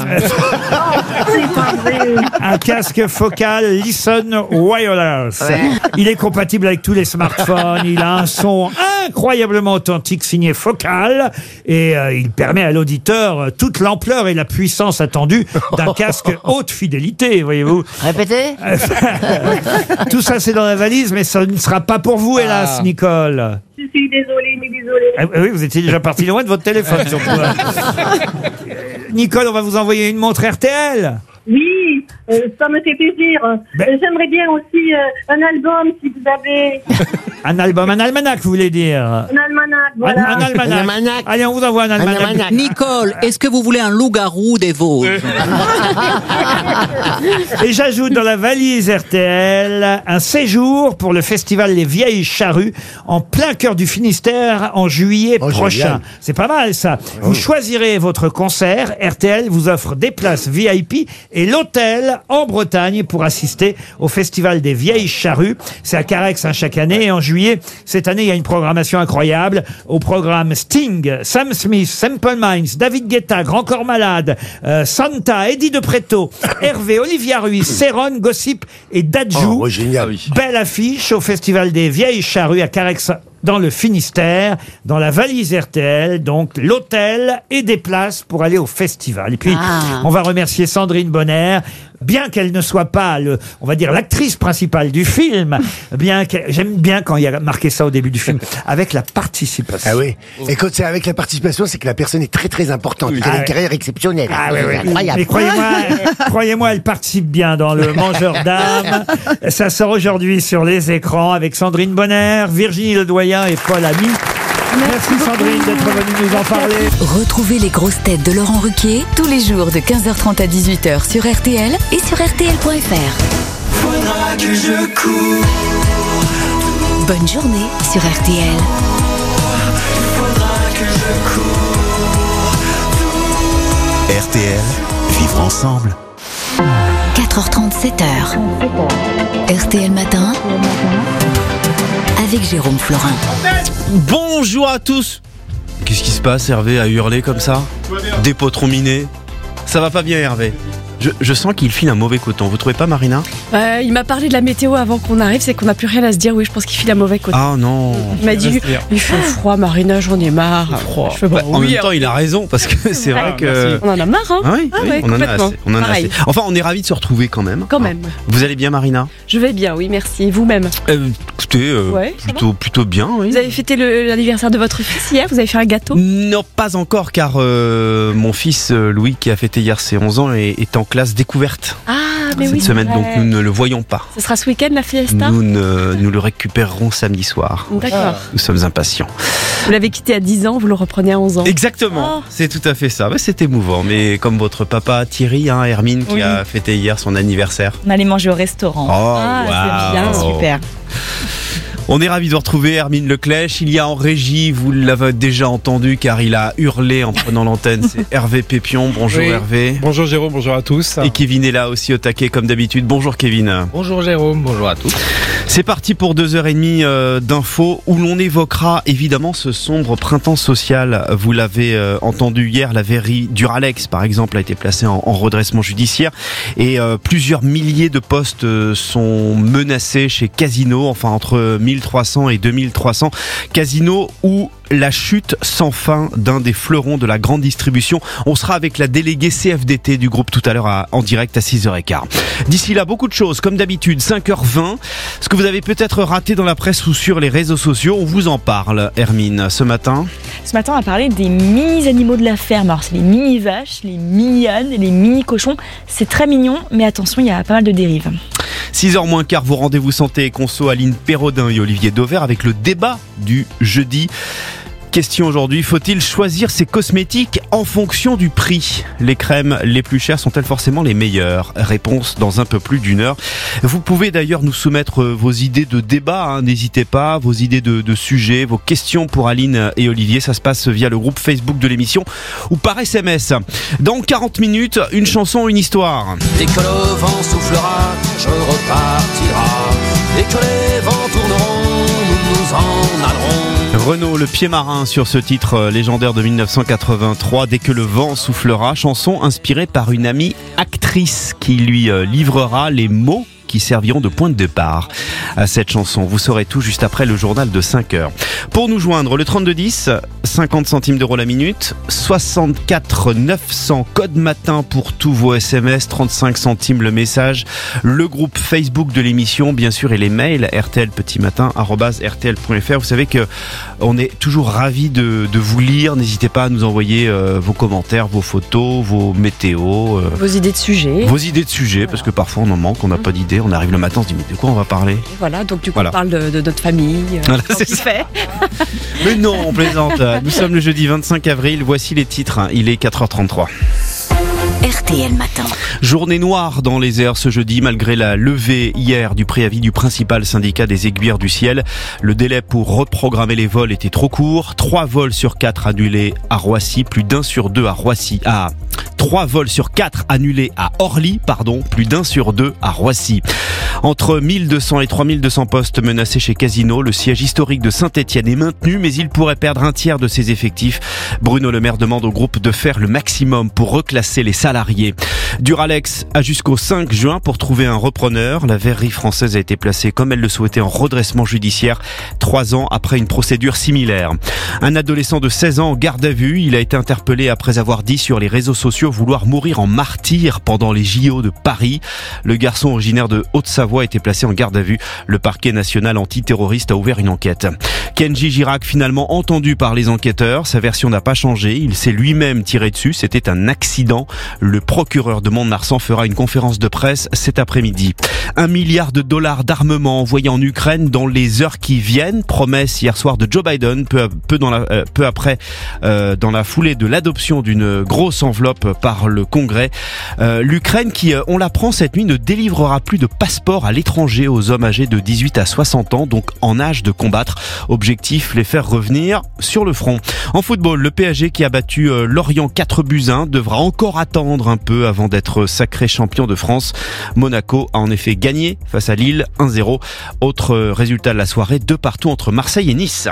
Un casque focal Listen Wireless. Ouais. Il est compatible avec tous les smartphones. Il a un son incroyablement authentique signé Focal et il permet à l'auditeur toute l'ampleur et la puissance attendue d'un casque haute fidélité, voyez-vous. Répétez. Tout ça c'est dans la valise, mais ça ne sera pas pour vous, hélas, Nicole. Je suis désolée, mais désolée. Oui, vous étiez déjà parti loin de votre téléphone, surtout. Nicole, on va vous envoyer une montre RTL. Oui, ça me fait plaisir. J'aimerais bien aussi un album, si vous avez... Un album, un almanach, vous voulez dire? Un almanach, voilà. Un almanach. Allez, on vous envoie un almanach. Nicole, est-ce que vous voulez un loup-garou des Vosges? Et j'ajoute dans la valise RTL un séjour pour le festival Les Vieilles Charrues en plein cœur du Finistère en juillet prochain. Génial. C'est pas mal ça. Vous choisirez votre concert. RTL vous offre des places VIP et l'hôtel en Bretagne pour assister au Festival des Vieilles Charrues. C'est à Carhaix chaque année. Et en juillet, cette année, il y a une programmation incroyable. Au programme Sting, Sam Smith, Simple Minds, David Guetta, Grand Corps Malade, Santa, Eddie de Pretto, Hervé, Olivia Ruiz, Céron, Gossip et Dadju. Oh, génial. Belle affiche au Festival des Vieilles Charrues à Carhaix dans le Finistère, dans la valise RTL, donc l'hôtel et des places pour aller au festival. Et puis, on va remercier Sandrine Bonner, bien qu'elle ne soit pas, on va dire, l'actrice principale du film, j'aime bien quand il y a marqué ça au début du film, avec la participation. Ah oui. Et quand c'est avec la participation, c'est que la personne est très très importante. Elle a une carrière exceptionnelle. Ah oui, oui. Incroyable. Mais croyez-moi, elle participe bien dans Le Mangeur d'âme. Ça sort aujourd'hui sur les écrans avec Sandrine Bonner, Virginie Ledoyen et Paul Ami. Merci Sandrine d'être venue nous en parler. Retrouvez les grosses têtes de Laurent Ruquier tous les jours de 15h30 à 18h sur RTL et sur RTL.fr. Faudra que je cours. Bonne journée sur RTL. Faudra que je cours. RTL, vivre ensemble. 4h30, 7h. RTL Matin. Avec Jérôme Florin. Bonjour à tous. Qu'est-ce qui se passe, Hervé a hurlé comme ça? Des potrons minés. Ça va pas bien, Hervé. Je sens qu'il file un mauvais coton. Vous trouvez pas, Marina? Il m'a parlé de la météo avant qu'on arrive, c'est qu'on n'a plus rien à se dire. Oui, je pense qu'il file un mauvais coton. Ah non. Il m'a dit, il fait froid, Marina, j'en ai marre. Je fais, en même temps, il a raison, parce que c'est vrai que... On en a marre, hein? Ah oui, oui, on en a assez. On en a assez. Enfin, on est ravis de se retrouver quand même. Quand même. Vous allez bien, Marina? Je vais bien, oui, merci. Et vous-même? Écoutez, plutôt bien, oui. Vous avez fêté l'anniversaire de votre fils hier? Vous avez fait un gâteau? Non, pas encore, car mon fils Louis, qui a fêté hier ses 11 ans, est en classe découverte. Ah, mais cette semaine, donc nous ne le voyons pas. Ce sera ce week-end, la fiesta? Nous le récupérerons samedi soir. D'accord. Nous sommes impatients. Vous l'avez quitté à 10 ans, vous le reprenez à 11 ans. Exactement, c'est tout à fait ça. C'est émouvant, mais comme votre papa Thierry, Hermine, qui a fêté hier son anniversaire. On allait manger au restaurant. C'est bien, super. On est ravis de retrouver Hermine Leclèche. Il y a en régie, vous l'avez déjà entendu car il a hurlé en prenant l'antenne, c'est Hervé Pépion. Bonjour Hervé. Bonjour Jérôme, bonjour à tous. Et Kevin est là aussi au taquet comme d'habitude. Bonjour Kevin. Bonjour Jérôme, bonjour à tous. C'est parti pour 2h30 d'infos où l'on évoquera évidemment ce sombre printemps social. Vous l'avez entendu hier, la verrerie Duralex par exemple a été placée en redressement judiciaire et plusieurs milliers de postes sont menacés chez Casino, enfin entre 1300 et 2300. Casino où la chute sans fin d'un des fleurons de la grande distribution. On sera avec la déléguée CFDT du groupe tout à l'heure en direct à 6h15. D'ici là, beaucoup de choses, comme d'habitude, 5h20. Ce que vous avez peut-être raté dans la presse ou sur les réseaux sociaux, on vous en parle, Hermine, ce matin. Ce matin, on va parler des mini-animaux de la ferme. Alors, c'est les mini-vaches, les mini-ânes, les mini-cochons. C'est très mignon, mais attention, il y a pas mal de dérives. 6h moins quart, vos rendez-vous santé et conso, Aline Perrodin et Olivier Dauvert avec le débat du jeudi. Question aujourd'hui, faut-il choisir ses cosmétiques en fonction du prix? Les crèmes les plus chères sont-elles forcément les meilleures? Réponse dans un peu plus d'une heure. Vous pouvez d'ailleurs nous soumettre vos idées de débat, n'hésitez pas, vos idées de sujets, vos questions pour Aline et Olivier. Ça se passe via le groupe Facebook de l'émission ou par SMS. Dans 40 minutes, une chanson, une histoire. Dès que le vent soufflera, je repartira. Dès que les vents tourneront, nous en allerons. Renaud, le pied marin sur ce titre légendaire de 1983, Dès que le vent soufflera, chanson inspirée par une amie actrice qui lui livrera les mots qui serviront de point de départ à cette chanson. Vous saurez tout juste après le journal de 5h. Pour nous joindre, le 3210, 50 centimes d'euros la minute, 64 900 code matin pour tous vos SMS, 35 centimes le message, le groupe Facebook de l'émission, bien sûr, et les mails rtlpetitmatin@rtl.fr. Vous savez que on est toujours ravis de vous lire. N'hésitez pas à nous envoyer vos commentaires, vos photos, vos météos, vos idées de sujets. Vos idées de sujets, parce que parfois on en manque, on n'a pas d'idées. On arrive le matin, on se dit mais de quoi on va parler? Et voilà, donc du coup on parle de notre famille, voilà, c'est ce fait. Mais non, on plaisante. Nous sommes le jeudi 25 avril, voici les titres, il est 4h33. RTL. RTL Matin. Journée noire dans les airs ce jeudi, malgré la levée hier du préavis du principal syndicat des aiguilleurs du ciel. Le délai pour reprogrammer les vols était trop court. 3 vols sur 4 annulés à Roissy, plus d'1 sur 2 à Roissy. 3 vols sur 4 annulés à Orly, plus d'1 sur 2 à Roissy. Entre 1200 et 3200 postes menacés chez Casino, le siège historique de Saint-Etienne est maintenu, mais il pourrait perdre un tiers de ses effectifs. Bruno Le Maire demande au groupe de faire le maximum pour reclasser les salariés. Duralex a jusqu'au 5 juin pour trouver un repreneur. La verrerie française a été placée comme elle le souhaitait en redressement judiciaire 3 ans après une procédure similaire. Un adolescent de 16 ans en garde à vue, il a été interpellé après avoir dit sur les réseaux sociaux vouloir mourir en martyr pendant les JO de Paris. Le garçon originaire de Haute-Savoie a été placé en garde à vue. Le parquet national antiterroriste a ouvert une enquête. Kenji Girac finalement entendu par les enquêteurs. Sa version n'a pas changé. Il s'est lui-même tiré dessus. C'était un accident. Le procureur de Mont-de-Marsan fera une conférence de presse cet après-midi. $1 milliard d'armement envoyé en Ukraine dans les heures qui viennent. Promesse hier soir de Joe Biden, peu après, dans la foulée de l'adoption d'une grosse enveloppe par le Congrès. L'Ukraine qui, on l'apprend cette nuit, ne délivrera plus de passeport à l'étranger aux hommes âgés de 18 à 60 ans, donc en âge de combattre. Objectif, les faire revenir sur le front. En football, le PSG qui a battu Lorient 4-1 devra encore attendre un peu avant d'être sacré champion de France. Monaco a en effet gagné face à Lille 1-0. Autre résultat de la soirée, 2-2 entre Marseille et Nice.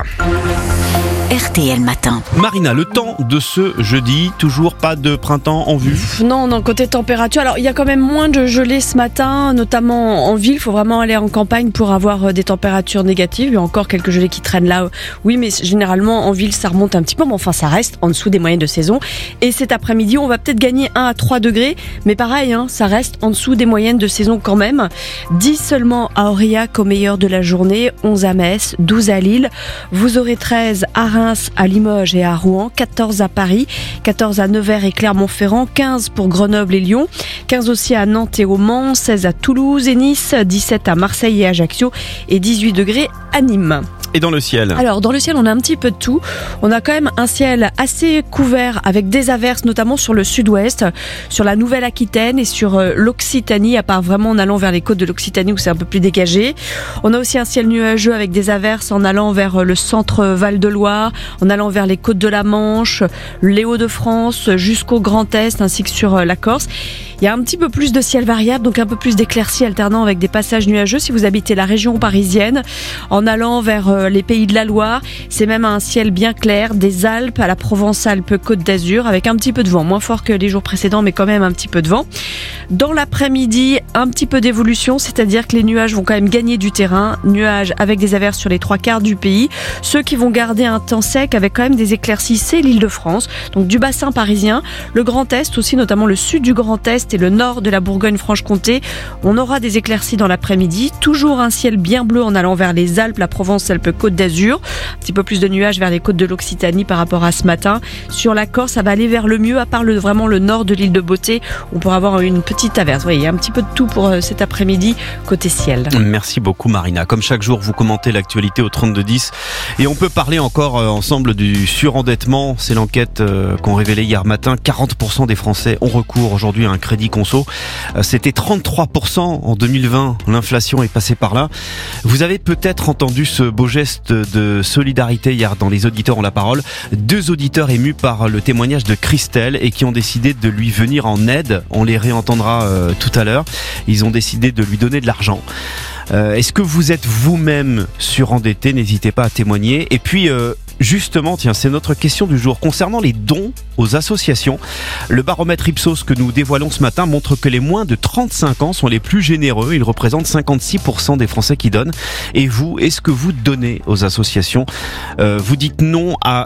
RTL Matin. Marina, le temps de ce jeudi, toujours pas de printemps en vue? Non, côté température, alors il y a quand même moins de gelée ce matin, notamment en ville. Il faut vraiment aller en campagne pour avoir des températures négatives. Il y a encore quelques gelées qui traînent là. Oui, mais généralement en ville ça remonte un petit peu, mais enfin ça reste en dessous des moyennes de saison. Et cet après-midi, on va peut-être gagner 1 à 3 degrés, mais pareil, ça reste en dessous des moyennes de saison quand même. 10 seulement à Aurillac au meilleur de la journée, 11 à Metz, 12 à Lille. Vous aurez 13 à Reims, à Limoges et à Rouen, 14 à Paris, 14 à Nevers et Clermont-Ferrand, 15 pour Grenoble et Lyon, 15 aussi à Nantes et au Mans, 16 à Toulouse et Nice, 17 à Marseille et Ajaccio et 18 degrés à Nîmes. Et dans le ciel? Alors, dans le ciel, on a un petit peu de tout. On a quand même un ciel assez couvert avec des averses, notamment sur le sud-ouest, sur la Nouvelle-Aquitaine et sur l'Occitanie, à part vraiment en allant vers les côtes de l'Occitanie où c'est un peu plus dégagé. On a aussi un ciel nuageux avec des averses en allant vers le centre Val-de-Loire, en allant vers les côtes de la Manche, les Hauts-de-France, jusqu'au Grand Est, ainsi que sur la Corse. Il y a un petit peu plus de ciel variable, donc un peu plus d'éclaircies alternant avec des passages nuageux si vous habitez la région parisienne. En allant vers les pays de la Loire, c'est même un ciel bien clair, des Alpes à la Provence-Alpes-Côte d'Azur, avec un petit peu de vent, moins fort que les jours précédents, mais quand même un petit peu de vent. Dans l'après-midi, un petit peu d'évolution, c'est-à-dire que les nuages vont quand même gagner du terrain, nuages avec des averses sur les 3/4 du pays. Ceux qui vont garder un temps sec avec quand même des éclaircies, c'est l'Île-de-France, donc du bassin parisien, le Grand Est aussi, notamment le sud du Grand Est et le nord de la Bourgogne-Franche-Comté. On aura des éclaircies dans l'après-midi, toujours un ciel bien bleu en allant vers les Alpes, la Provence-Alpes-Côte d'Azur, un petit peu plus de nuages vers les côtes de l'Occitanie par rapport à ce matin. Sur la Corse, ça va aller vers le mieux, à part vraiment le nord de l'île de Beauté, on pourra avoir une petite averse. Oui, il y a un petit peu de tout pour cet après-midi côté ciel. Merci beaucoup Marina. Comme chaque jour, vous commentez l'actualité au 32-10 et on peut parler encore ensemble du surendettement. C'est l'enquête qu'ont révélé hier matin. 40% des Français ont recours aujourd'hui à un crédit conso. C'était 33% en 2020. L'inflation est passée par là. Vous avez peut-être entendu ce beau geste de solidarité hier dans Les Auditeurs ont la parole. 2 auditeurs émus par le témoignage de Christelle et qui ont décidé de lui venir en aide. On les réentendra tout à l'heure. Ils ont décidé de lui donner de l'argent. Est-ce que vous êtes vous-même surendetté? N'hésitez pas à témoigner. Et puis, justement, tiens, c'est notre question du jour. Concernant les dons aux associations, le baromètre Ipsos que nous dévoilons ce matin montre que les moins de 35 ans sont les plus généreux. Ils représentent 56% des Français qui donnent. Et vous, est-ce que vous donnez aux associations? Vous dites non à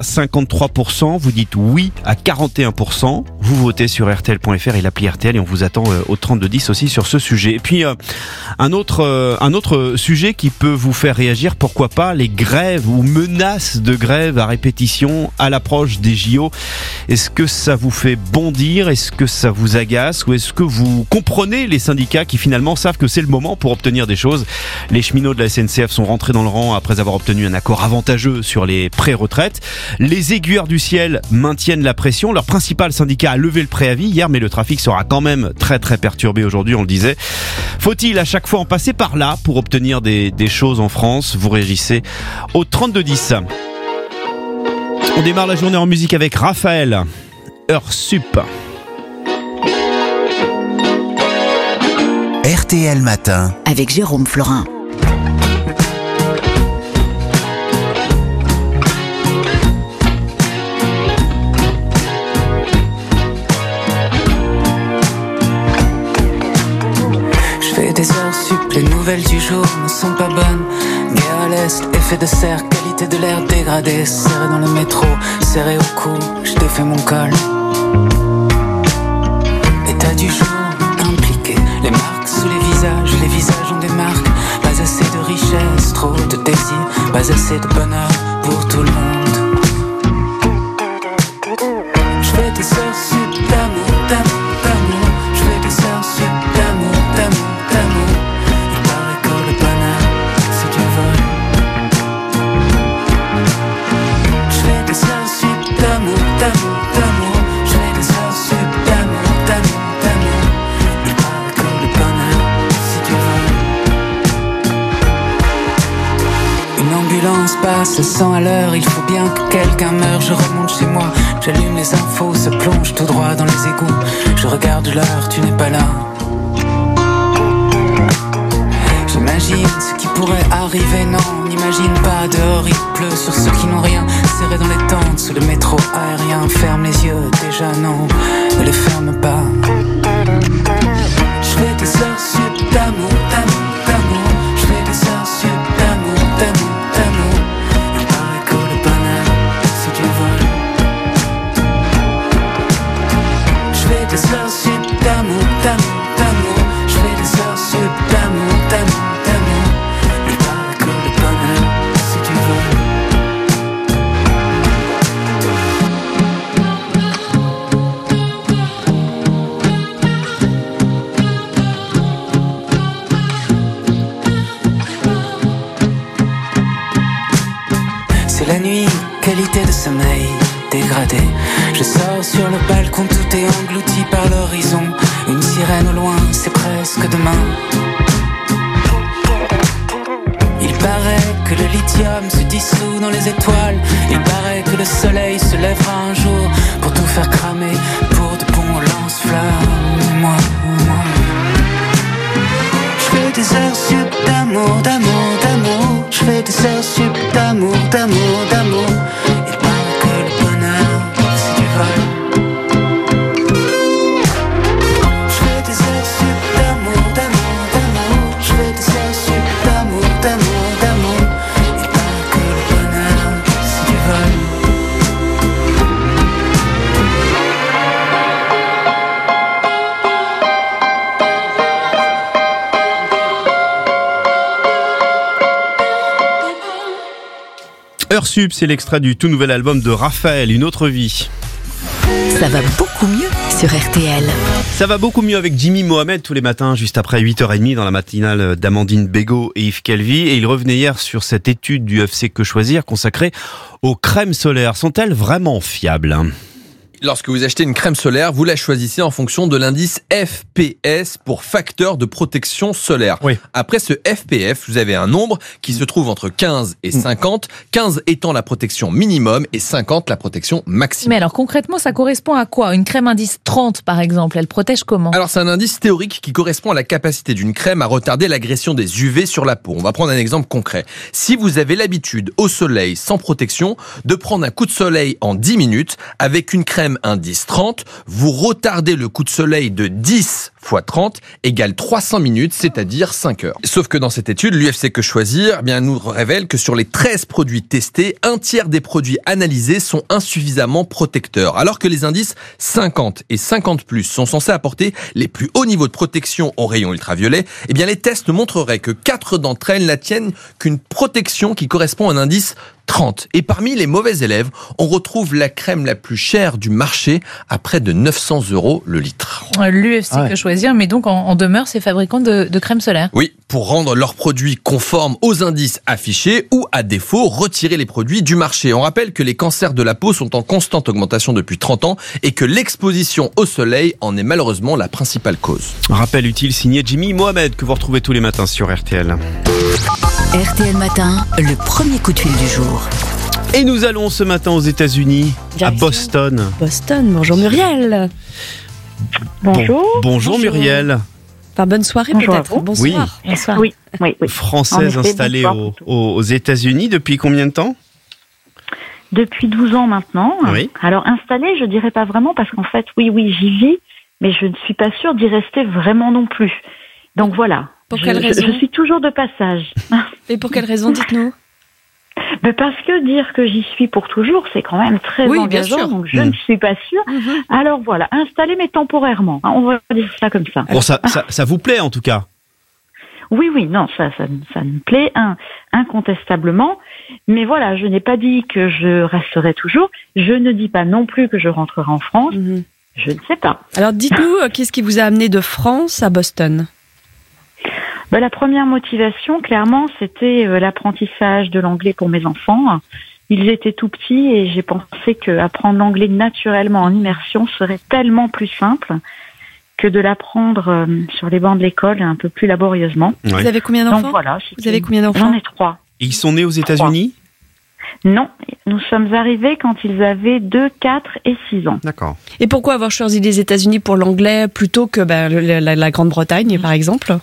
53%, vous dites oui à 41%. Vous votez sur RTL.fr et l'appli RTL et on vous attend au 32-10 aussi sur ce sujet. Et puis, un autre sujet qui peut vous faire réagir, pourquoi pas, les grèves ou menaces de grève grève à répétition à l'approche des JO. Est-ce que ça vous fait bondir? Est-ce que ça vous agace? Ou est-ce que vous comprenez les syndicats qui finalement savent que c'est le moment pour obtenir des choses? Les cheminots de la SNCF sont rentrés dans le rang après avoir obtenu un accord avantageux sur les pré-retraites. Les aiguilleurs du ciel maintiennent la pression. Leur principal syndicat a levé le préavis hier, mais le trafic sera quand même très très perturbé aujourd'hui, on le disait. Faut-il à chaque fois en passer par là pour obtenir des choses en France? Vous réagissez au 3210. On démarre la journée en musique avec Raphaël, Heure Sup. RTL Matin avec Jérôme Florin. Je fais des heures sup, les nouvelles du jour ne sont pas bonnes. Guerre à l'est, effet de serre, qualité de l'air dégradée. Serré dans le métro, serré au cou, je défais mon col. État du jour, impliqué. Les marques sous les visages ont des marques. Pas assez de richesse, trop de désir. Pas assez de bonheur pour tout le monde. Je fais des heures sup d'amour, d'amour, d'amour. Je fais des heures sup d'amour, d'amour, d'amour. Il paraît que le bonheur, c'est du vol. Je fais des heures sup d'amour, d'amour, d'amour. Je fais des heures sup d'amour, d'amour, d'amour. Il paraît que le bonheur, c'est du vol. Une ambulance passe 100 à l'heure. Il faut bien que quelqu'un meure. Je remonte chez moi, j'allume les infos, se plonge tout droit dans les égouts. Je regarde l'heure, tu n'es pas là. J'imagine ce qui pourrait arriver, non, on n'imagine pas. Dehors il pleut sur ceux qui n'ont rien. Serré dans les tentes, sous le métro aérien. Ferme les yeux, déjà non, ne les ferme pas. Je fais des heures sup d'amour, d'amour, d'amour. Je fais des heures sup d'amour, d'amour, d'amour. Il paraît que le bonheur, c'est du vol. Je fais des heures sup d'amour, d'amour, d'amour. Je fais des heures sup d'amour, d'amour, d'amour. Il paraît que le bonheur, c'est du vol. C'est la nuit, qualité de sommeil dégradée. Je sors sur le balcon, tout est englouti par l'horizon. Une sirène au loin, c'est presque demain. Il paraît que le lithium se dissout dans les étoiles. Il paraît que le soleil se lèvera un jour pour tout faire cramer, pour de bons lance-flammes. Moi. Je fais des heures sup d'amour, d'amour, d'amour. Je fais des heures sup d'amour, d'amour, d'amour. Il paraît que le bonheur, c'est du vol. Je fais des heures sup d'amour, d'amour, d'amour. Je fais des heures sup d'amour, d'amour, d'amour. Il paraît que le bonheur, c'est du vol. Heure Sup, c'est l'extrait du tout nouvel album de Raphaël, Une autre vie. Ça va beaucoup mieux sur RTL. Ça va beaucoup mieux avec Jimmy Mohamed tous les matins, juste après 8h30 dans la matinale d'Amandine Bégaud et Yves Calvi. Et il revenait hier sur cette étude du UFC Que Choisir consacrée aux crèmes solaires. Sont-elles vraiment fiables ? Lorsque vous achetez une crème solaire, vous la choisissez en fonction de l'indice FPS pour facteur de protection solaire. Oui. Après ce FPF, vous avez un nombre qui se trouve entre 15 et 50, 15 étant la protection minimum et 50 la protection maximum. Mais alors concrètement, ça correspond à quoi ? Une crème indice 30 par exemple, elle protège comment ? Alors c'est un indice théorique qui correspond à la capacité d'une crème à retarder l'agression des UV sur la peau. On va prendre un exemple concret. Si vous avez l'habitude au soleil sans protection de prendre un coup de soleil en 10 minutes avec une crème indice 30, vous retardez le coup de soleil de 10 fois 30 égale 300 minutes, c'est-à-dire 5 heures. Sauf que dans cette étude, l'UFC Que Choisir nous révèle que sur les 13 produits testés, un tiers des produits analysés sont insuffisamment protecteurs. Alors que les indices 50 et 50+, sont censés apporter les plus hauts niveaux de protection aux rayons ultraviolets, les tests montreraient que 4 d'entre elles n'atteignent qu'une protection qui correspond à un indice 30. Et parmi les mauvais élèves, on retrouve la crème la plus chère du marché à près de 900 € le litre. L'UFC Que Choisir, mais donc en demeure ces fabricants de crème solaire. Oui, pour rendre leurs produits conformes aux indices affichés ou, à défaut, retirer les produits du marché. On rappelle que les cancers de la peau sont en constante augmentation depuis 30 ans et que l'exposition au soleil en est malheureusement la principale cause. Rappel utile signé Jimmy Mohamed que vous retrouvez tous les matins sur RTL. RTL Matin, le premier coup de fil du jour. Et nous allons ce matin aux États-Unis, à Boston. Boston, bonjour Muriel. Bonjour Muriel. Enfin, bonne soirée Bonjour peut-être. Bonsoir. Oui. Bonsoir. Oui. Française En effet, installée bonsoir. aux États-Unis depuis combien de temps? Depuis 12 ans maintenant. Oui. Alors installée, je dirais pas vraiment parce qu'en fait, oui, j'y vis, mais je ne suis pas sûre d'y rester vraiment non plus. Donc voilà. Pour quelle raison? Je suis toujours de passage. Et pour quelle raison, dites-nous? Mais parce que dire que j'y suis pour toujours, c'est quand même très Oui, bien engageant, sûr. donc je ne suis pas sûre. Alors voilà, installée mais temporairement. On va dire ça comme ça. Bon, ça vous plaît en tout cas? Oui, non, ça me plaît incontestablement. Mais voilà, je n'ai pas dit que je resterai toujours. Je ne dis pas non plus que je rentrerai en France. Je ne sais pas. Alors dites-nous, qu'est-ce qui vous a amené de France à Boston? La première motivation, clairement, c'était l'apprentissage de l'anglais pour mes enfants. Ils étaient tout petits et j'ai pensé qu'apprendre l'anglais naturellement en immersion serait tellement plus simple que de l'apprendre sur les bancs de l'école un peu plus laborieusement. Vous avez combien d'enfants? Donc voilà. Vous avez combien d'enfants? J'en ai 3. Et ils sont nés aux États-Unis? Non, nous sommes arrivés quand ils avaient 2, 4 et 6 ans. D'accord. Et pourquoi avoir choisi les États-Unis pour l'anglais plutôt que la Grande-Bretagne, par exemple?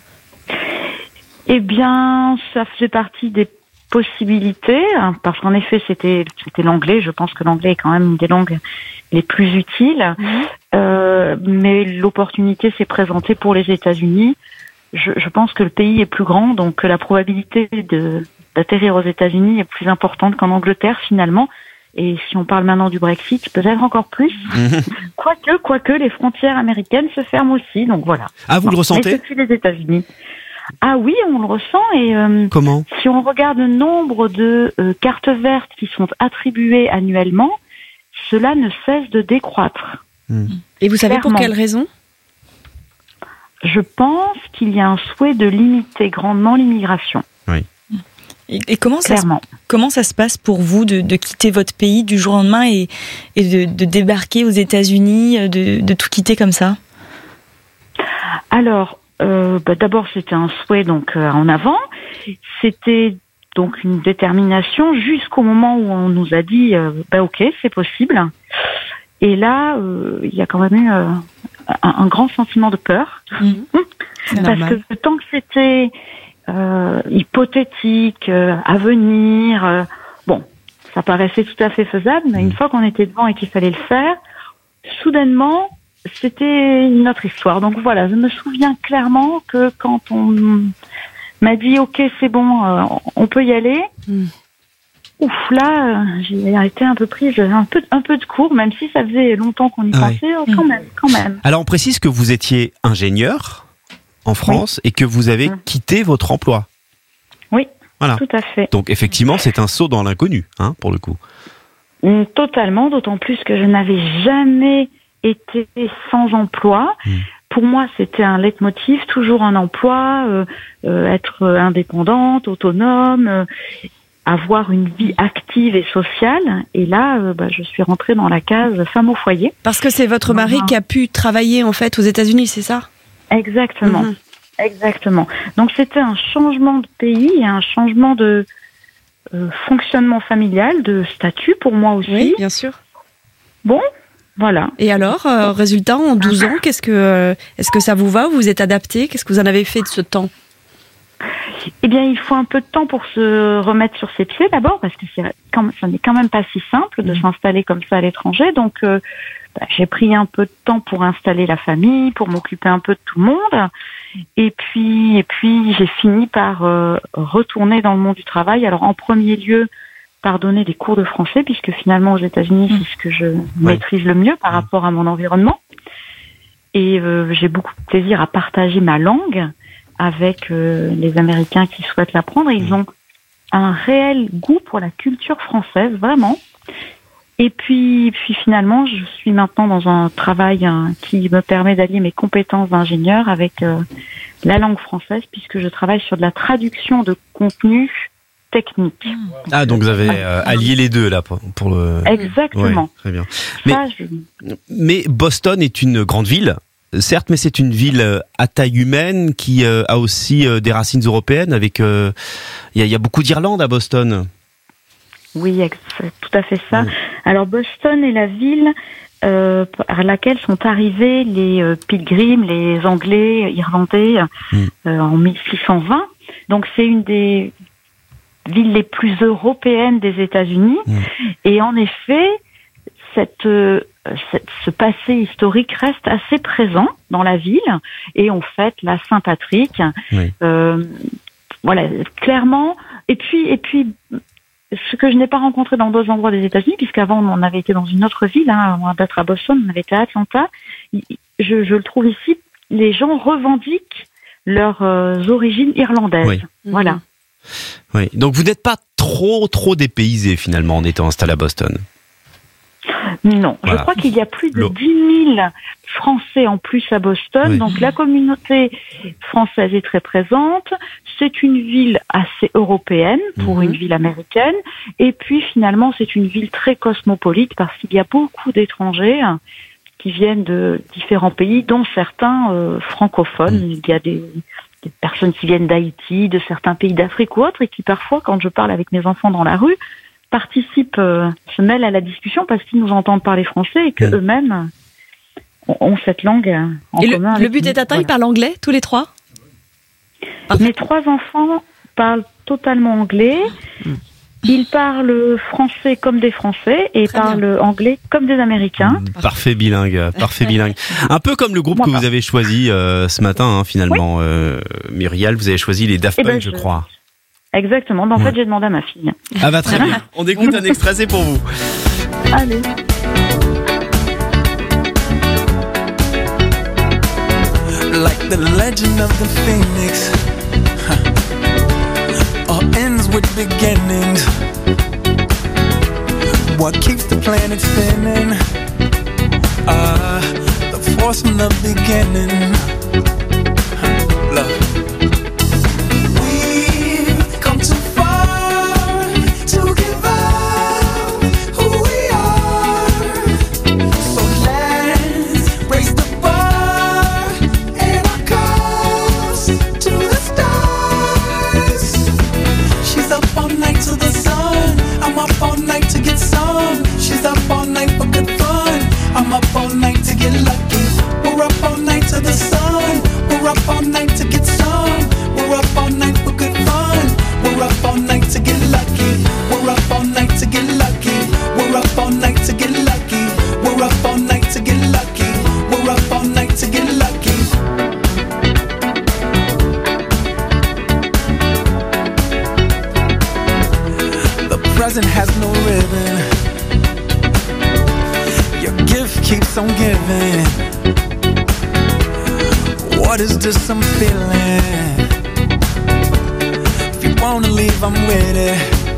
Eh bien, ça faisait partie des possibilités, parce qu'en effet, c'était l'anglais. Je pense que l'anglais est quand même une des langues les plus utiles. Mais l'opportunité s'est présentée pour les États-Unis. Je pense que le pays est plus grand, donc la probabilité d'atterrir aux États-Unis est plus importante qu'en Angleterre, finalement. Et si on parle maintenant du Brexit, peut-être encore plus. Quoique, les frontières américaines se ferment aussi, donc voilà. Ah, vous le ressentez? Mais depuis les États-Unis. Ah oui, on le ressent. Et comment? Si on regarde le nombre de cartes vertes qui sont attribuées annuellement, cela ne cesse de décroître. Et vous savez pour quelle raison? Je pense qu'il y a un souhait de limiter grandement l'immigration. Oui. Et comment ça se passe pour vous de quitter votre pays du jour au lendemain et de débarquer aux États-Unis, de tout quitter comme ça? Alors, d'abord, c'était un souhait donc en avant. C'était donc une détermination jusqu'au moment où on nous a dit ok, c'est possible. Et là, il y a quand même eu un grand sentiment de peur. Parce que tant que c'était hypothétique, à venir, ça paraissait tout à fait faisable, mais une fois qu'on était devant et qu'il fallait le faire, soudainement, c'était une autre histoire. Donc voilà, je me souviens clairement que quand on m'a dit ok, c'est bon, on peut y aller, j'ai été un peu prise un peu de court, même si ça faisait longtemps qu'on y pensait, quand même. Alors on précise que vous étiez ingénieur en France et que vous avez quitté votre emploi. Oui, voilà. Tout à fait. Donc effectivement, c'est un saut dans l'inconnu, pour le coup. Totalement, d'autant plus que je n'avais jamais été sans emploi. Pour moi, c'était un leitmotiv, toujours un emploi, être indépendante, autonome, avoir une vie active et sociale. Et là, je suis rentrée dans la case femme au foyer. Parce que c'est votre mari qui a pu travailler en fait aux États-Unis, c'est ça? Exactement. Exactement. Donc c'était un changement de pays et un changement de fonctionnement familial, de statut pour moi aussi. Oui, bien sûr. Bon, voilà. Et alors, résultat, en 12 ans, est-ce que ça vous va? Vous vous êtes adapté? Qu'est-ce que vous en avez fait de ce temps? Eh bien, il faut un peu de temps pour se remettre sur ses pieds d'abord, parce que ça n'est quand même pas si simple de s'installer comme ça à l'étranger. Donc, j'ai pris un peu de temps pour installer la famille, pour m'occuper un peu de tout le monde. Et puis j'ai fini par retourner dans le monde du travail. Alors, en premier lieu, par donner des cours de français, puisque finalement, aux États-Unis, c'est ce que je maîtrise le mieux par rapport à mon environnement. Et j'ai beaucoup de plaisir à partager ma langue avec les Américains qui souhaitent l'apprendre. Et ils ont un réel goût pour la culture française, vraiment. Et puis finalement, je suis maintenant dans un travail qui me permet d'allier mes compétences d'ingénieur avec la langue française, puisque je travaille sur de la traduction de contenu technique. Ah, donc vous avez allié les deux là pour le. Exactement. Ouais, très bien. Ça, Mais Boston est une grande ville. Certes, mais c'est une ville à taille humaine qui a aussi des racines européennes. Avec, il y a beaucoup d'Irlande à Boston. Oui, c'est tout à fait ça. Alors Boston est la ville à laquelle sont arrivés les pilgrims, les Anglais, Irlandais en 1620. Donc c'est une des villes les plus européennes des États-Unis. Et en effet, ce passé historique reste assez présent dans la ville, et on fête la Saint-Patrick. Voilà, clairement. Et puis, ce que je n'ai pas rencontré dans d'autres endroits des États-Unis, puisqu'avant on avait été dans une autre ville, avant d'être à Boston, on avait été à Atlanta. Je le trouve ici, les gens revendiquent leurs origines irlandaises. Voilà. Oui. Donc vous n'êtes pas trop dépaysé finalement en étant installé à Boston. Non, voilà. Je crois qu'il y a plus de 10 000 Français en plus à Boston, donc la communauté française est très présente. C'est une ville assez européenne pour une ville américaine, et puis finalement c'est une ville très cosmopolite parce qu'il y a beaucoup d'étrangers qui viennent de différents pays, dont certains francophones. Il y a des personnes qui viennent d'Haïti, de certains pays d'Afrique ou autres, et qui parfois, quand je parle avec mes enfants dans la rue, participent, se mêlent à la discussion parce qu'ils nous entendent parler français et qu'eux-mêmes ont cette langue en commun. Le but est atteint, ils parlent anglais, tous les trois? Mes 3 enfants parlent totalement anglais. Ils parlent français comme des Français et parlent anglais comme des Américains. Parfait bilingue. Un peu comme le groupe que vous avez choisi ce matin, finalement. Muriel, vous avez choisi les Daft Punk, je crois. Exactement. En fait, j'ai demandé à ma fille. Ah bah très bien. On écoute un extrait, c'est pour vous. Allez. Like the legend of the phoenix, all ends with beginnings. What keeps the planet spinning? The force from the beginning. Love. We've come too far to give up who we are. So let's raise the bar and our cups to the stars. She's up all night to the sun. I'm up all night to get some. She's up all night for good fun. I'm up all night to get lucky. We're up all night to the sun. We're up all night to get some. We're up all night for good fun. We're up all night to get lucky. We're up all night to get lucky. We're up all night to get lucky. We're up all night to get lucky. We're up all night to get lucky. The present has no ribbon. Your gift keeps on giving. What is this I'm feeling? If you wanna leave, I'm with it.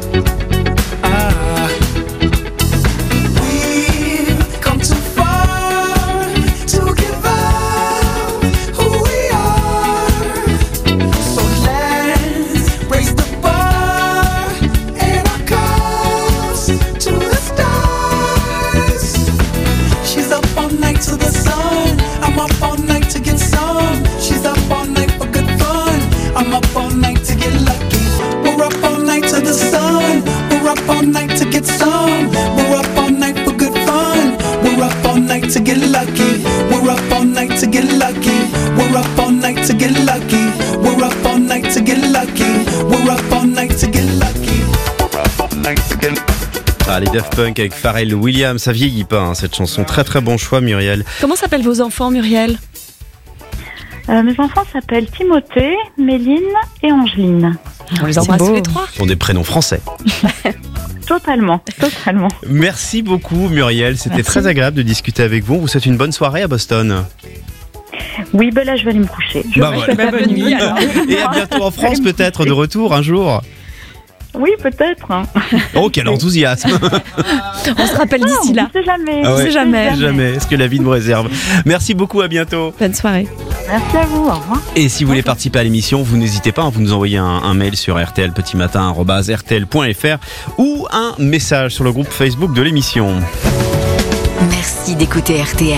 We've come too far to give up who we are. So let's raise the bar and our cups to the stars. She's up all night to the sun. I'm up all night to get some. She's up all night for good fun. I'm up all night to get lucky. We're up all night to the sun. We're up all night to get some. We're up all night for good fun. We're up all night to get lucky. We're up all night to get lucky. We're up all night to get lucky. We're up all night to get lucky. We're up all night to get lucky. We're up all night to get lucky. Ah, les Daft Punk avec Pharrell Williams, ça vieillit pas, cette chanson. Très très bon choix, Muriel. Comment s'appellent vos enfants, Muriel? Mes enfants s'appellent Timothée, Méline et Angeline. On les embrasse tous les 3. Ce sont des prénoms français. Totalement. Merci beaucoup, Muriel. C'était très agréable de discuter avec vous. On vous souhaite une bonne soirée à Boston. Oui, là, je vais aller me coucher. Bonne nuit. Et à bientôt en France, peut-être, de retour un jour. Oui, peut-être. Oh, quel enthousiasme. On se rappelle d'ici là. On ne sait jamais. Ah ouais. Jamais. Est-ce que la vie nous réserve. Merci beaucoup, à bientôt. Bonne soirée. Merci à vous, au revoir. Et si vous voulez participer à l'émission, vous n'hésitez pas, vous nous envoyez un mail sur rtlpetitmatin@rtl.fr ou un message sur le groupe Facebook de l'émission. Merci d'écouter RTL.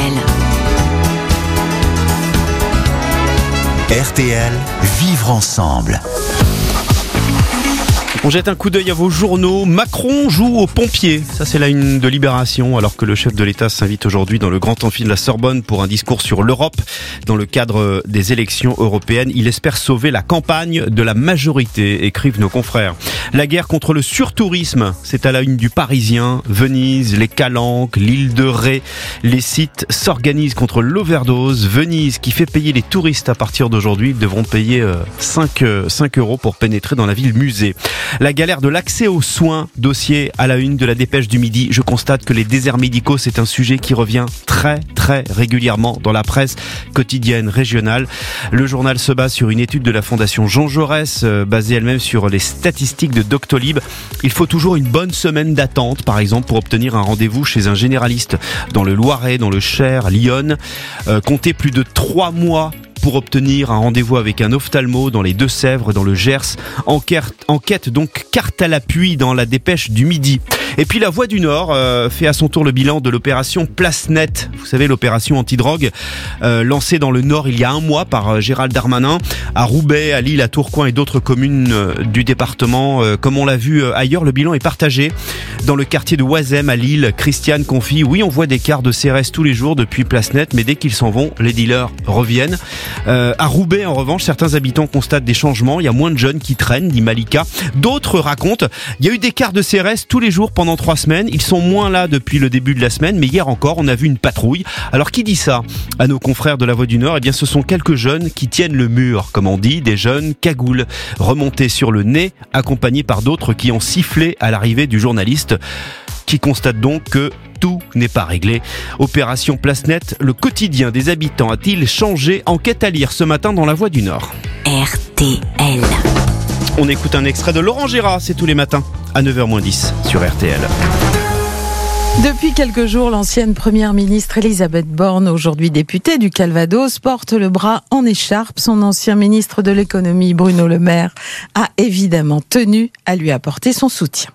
RTL, vivre ensemble. On jette un coup d'œil à vos journaux. Macron joue aux pompiers. Ça, c'est la une de Libération, alors que le chef de l'État s'invite aujourd'hui dans le grand amphi de la Sorbonne pour un discours sur l'Europe. Dans le cadre des élections européennes, il espère sauver la campagne de la majorité, écrivent nos confrères. La guerre contre le surtourisme, c'est à la une du Parisien. Venise, les Calanques, l'île de Ré. Les sites s'organisent contre l'overdose. Venise, qui fait payer les touristes à partir d'aujourd'hui, ils devront payer 5 € pour pénétrer dans la ville musée. La galère de l'accès aux soins, dossier à la une de la Dépêche du Midi. Je constate que les déserts médicaux, c'est un sujet qui revient très régulièrement dans la presse quotidienne régionale. Le journal se base sur une étude de la Fondation Jean Jaurès, basée elle-même sur les statistiques de Doctolib. Il faut toujours une bonne semaine d'attente, par exemple, pour obtenir un rendez-vous chez un généraliste dans le Loiret, dans le Cher, Lyon. Comptez plus de 3 mois pour obtenir un rendez-vous avec un ophtalmo dans les Deux-Sèvres, dans le Gers. Enquête donc carte à l'appui dans la Dépêche du Midi. Et puis la Voix du Nord fait à son tour le bilan de l'opération Place Nette. Vous savez, l'opération antidrogue lancée dans le Nord il y a 1 mois par Gérald Darmanin, à Roubaix, à Lille, à Tourcoing et d'autres communes du département. Comme on l'a vu ailleurs, le bilan est partagé. Dans le quartier de Oisem à Lille, Christiane confie: oui, on voit des quarts de CRS tous les jours depuis Place Nette, mais dès qu'ils s'en vont, les dealers reviennent. À Roubaix, en revanche, certains habitants constatent des changements. Il y a moins de jeunes qui traînent, dit Malika. D'autres racontent: il y a eu des quarts de CRS tous les jours pendant 3 semaines. Ils sont moins là depuis le début de la semaine, mais hier encore, on a vu une patrouille. Alors, qui dit ça à nos confrères de la Voix du Nord? Eh bien, ce sont quelques jeunes qui tiennent le mur, comme on dit, des jeunes cagoules, remontés sur le nez, accompagnés par d'autres qui ont sifflé à l'arrivée du journaliste, qui constate donc que tout n'est pas réglé. Opération Place Nette, le quotidien des habitants a-t-il changé? Enquête à lire ce matin dans la Voix du Nord. RTL. On écoute un extrait de Laurent Gérard, c'est tous les matins, à 9h-10 sur RTL. Depuis quelques jours, l'ancienne première ministre Elisabeth Borne, aujourd'hui députée du Calvados, porte le bras en écharpe. Son ancien ministre de l'économie, Bruno Le Maire, a évidemment tenu à lui apporter son soutien.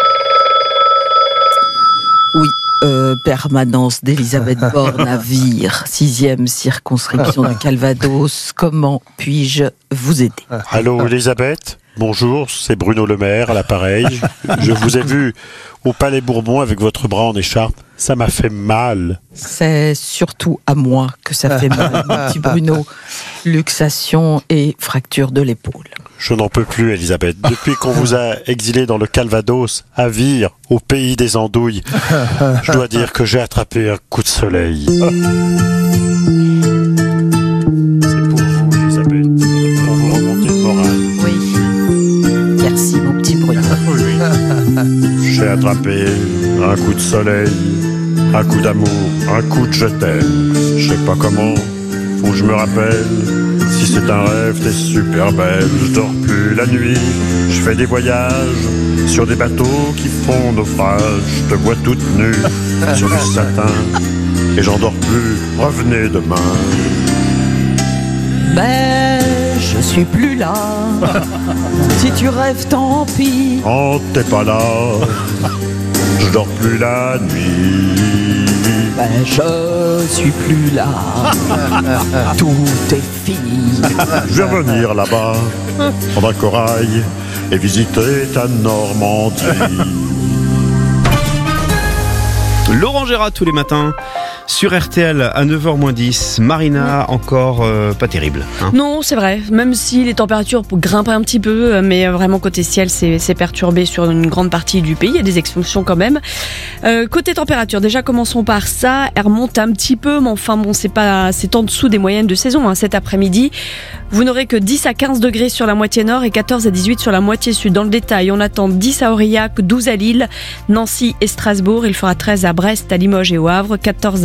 Oui. Permanence d'Elisabeth Borne à Vire, 6e circonscription du Calvados. Comment puis-je vous aider? Allô Elisabeth, bonjour, c'est Bruno Le Maire à l'appareil. Je vous ai vu au Palais Bourbon avec votre bras en écharpe. Ça m'a fait mal. C'est surtout à moi que ça fait mal, mon petit Bruno. Luxation et fracture de l'épaule. Je n'en peux plus, Elisabeth. Depuis qu'on vous a exilé dans le Calvados, à Vire, au pays des andouilles, je dois dire que j'ai attrapé un coup de soleil. C'est pour vous, Elisabeth, pour vous remonter le moral. Oui. Merci, mon petit Bruno. J'ai attrapé un coup de soleil, un coup d'amour, un coup de je t'aime. Je sais pas comment, faut que je me rappelle. Si c'est un rêve, t'es super belle. Je dors plus la nuit, je fais des voyages sur des bateaux qui font naufrage. Je te vois toute nue sur du satin et j'en dors plus. Revenez demain. Ben, je suis plus là. Si tu rêves, tant pis. Quand t'es pas là, je dors plus la nuit. Ben, je suis plus là. Tout est fini. Je vais revenir là-bas, prendre un corail et visiter ta Normandie. Laurent Gérard tous les matins sur RTL à 9h-10. Marina, encore pas terrible. Hein. Non, c'est vrai. Même si les températures grimpent un petit peu, mais vraiment côté ciel, c'est perturbé sur une grande partie du pays. Il y a des exceptions quand même. Côté température, déjà commençons par ça. Elle remonte un petit peu, mais enfin bon, c'est en dessous des moyennes de saison. Hein, cet après-midi, vous n'aurez que 10 à 15 degrés sur la moitié nord et 14 à 18 sur la moitié sud. Dans le détail, on attend 10 à Aurillac, 12 à Lille, Nancy et Strasbourg. Il fera 13 à Brest, à Limoges et au Havre, 14 à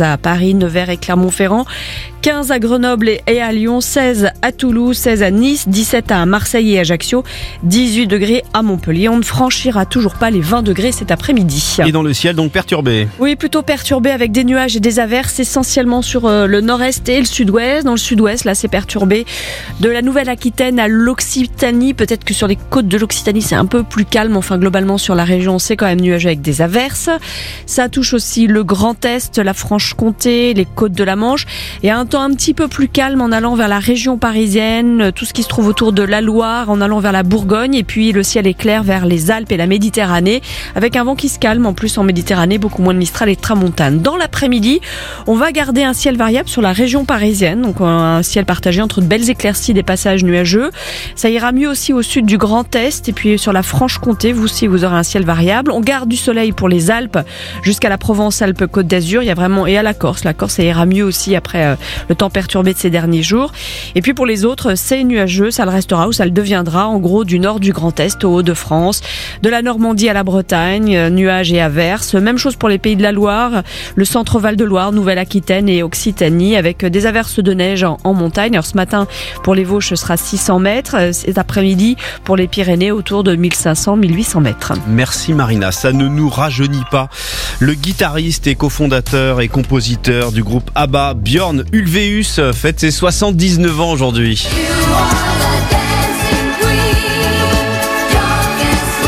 à Paris, Nevers et Clermont-Ferrand, 15 à Grenoble et à Lyon, 16 à Toulouse, 16 à Nice, 17 à Marseille et Ajaccio, 18 degrés à Montpellier. On ne franchira toujours pas les 20 degrés cet après-midi. Et dans le ciel, donc perturbé. Oui, plutôt perturbé avec des nuages et des averses essentiellement sur le nord-est et le sud-ouest. Dans le sud-ouest, là, c'est perturbé de la Nouvelle-Aquitaine à l'Occitanie. Peut-être que sur les côtes de l'Occitanie, c'est un peu plus calme. Enfin, globalement, sur la région, c'est quand même nuageux avec des averses. Ça touche aussi le Grand Est, la Franche-Comté, les côtes de la Manche. Et un temps un petit peu plus calme en allant vers la région parisienne, tout ce qui se trouve autour de la Loire, en allant vers la Bourgogne. Et puis, le ciel est clair vers les Alpes et la Méditerranée, avec un vent qui se calme. En plus, en Méditerranée, beaucoup moins de Mistral et de Tramontane. Dans l'après-midi, on va garder un ciel variable sur la région parisienne. Donc, un ciel partagé entre de belles éclaircies, des passages nuageux. Ça ira mieux aussi au sud du Grand Est. Et puis, sur la Franche-Comté, vous aussi, vous aurez un ciel variable. On garde du soleil pour les Alpes jusqu'à la Provence-Alpes-Côte d'Azur. Il y a vraiment, et à la Corse. La Corse, ça ira mieux aussi après le temps perturbé de ces derniers jours. Et puis, pour les autres, c'est nuageux. Ça le restera ou ça le deviendra. En gros, du nord du Grand Est au Hauts-de-France, de la Normandie à la Bretagne, nuages et averses. Même chose pour les pays de la Loire, le centre Val-de-Loire, Nouvelle-Aquitaine et Occitanie, avec des averses de neige en montagne. Alors, ce matin, pour les Vosges, ce sera 600 mètres. Cet après-midi, pour les Pyrénées, autour de 1500-1800 mètres. Merci Marina, ça ne nous rajeunit pas. Le guitariste et cofondateur et compositeur du groupe ABBA, Björn Ulvaeus, fête ses 79 ans aujourd'hui.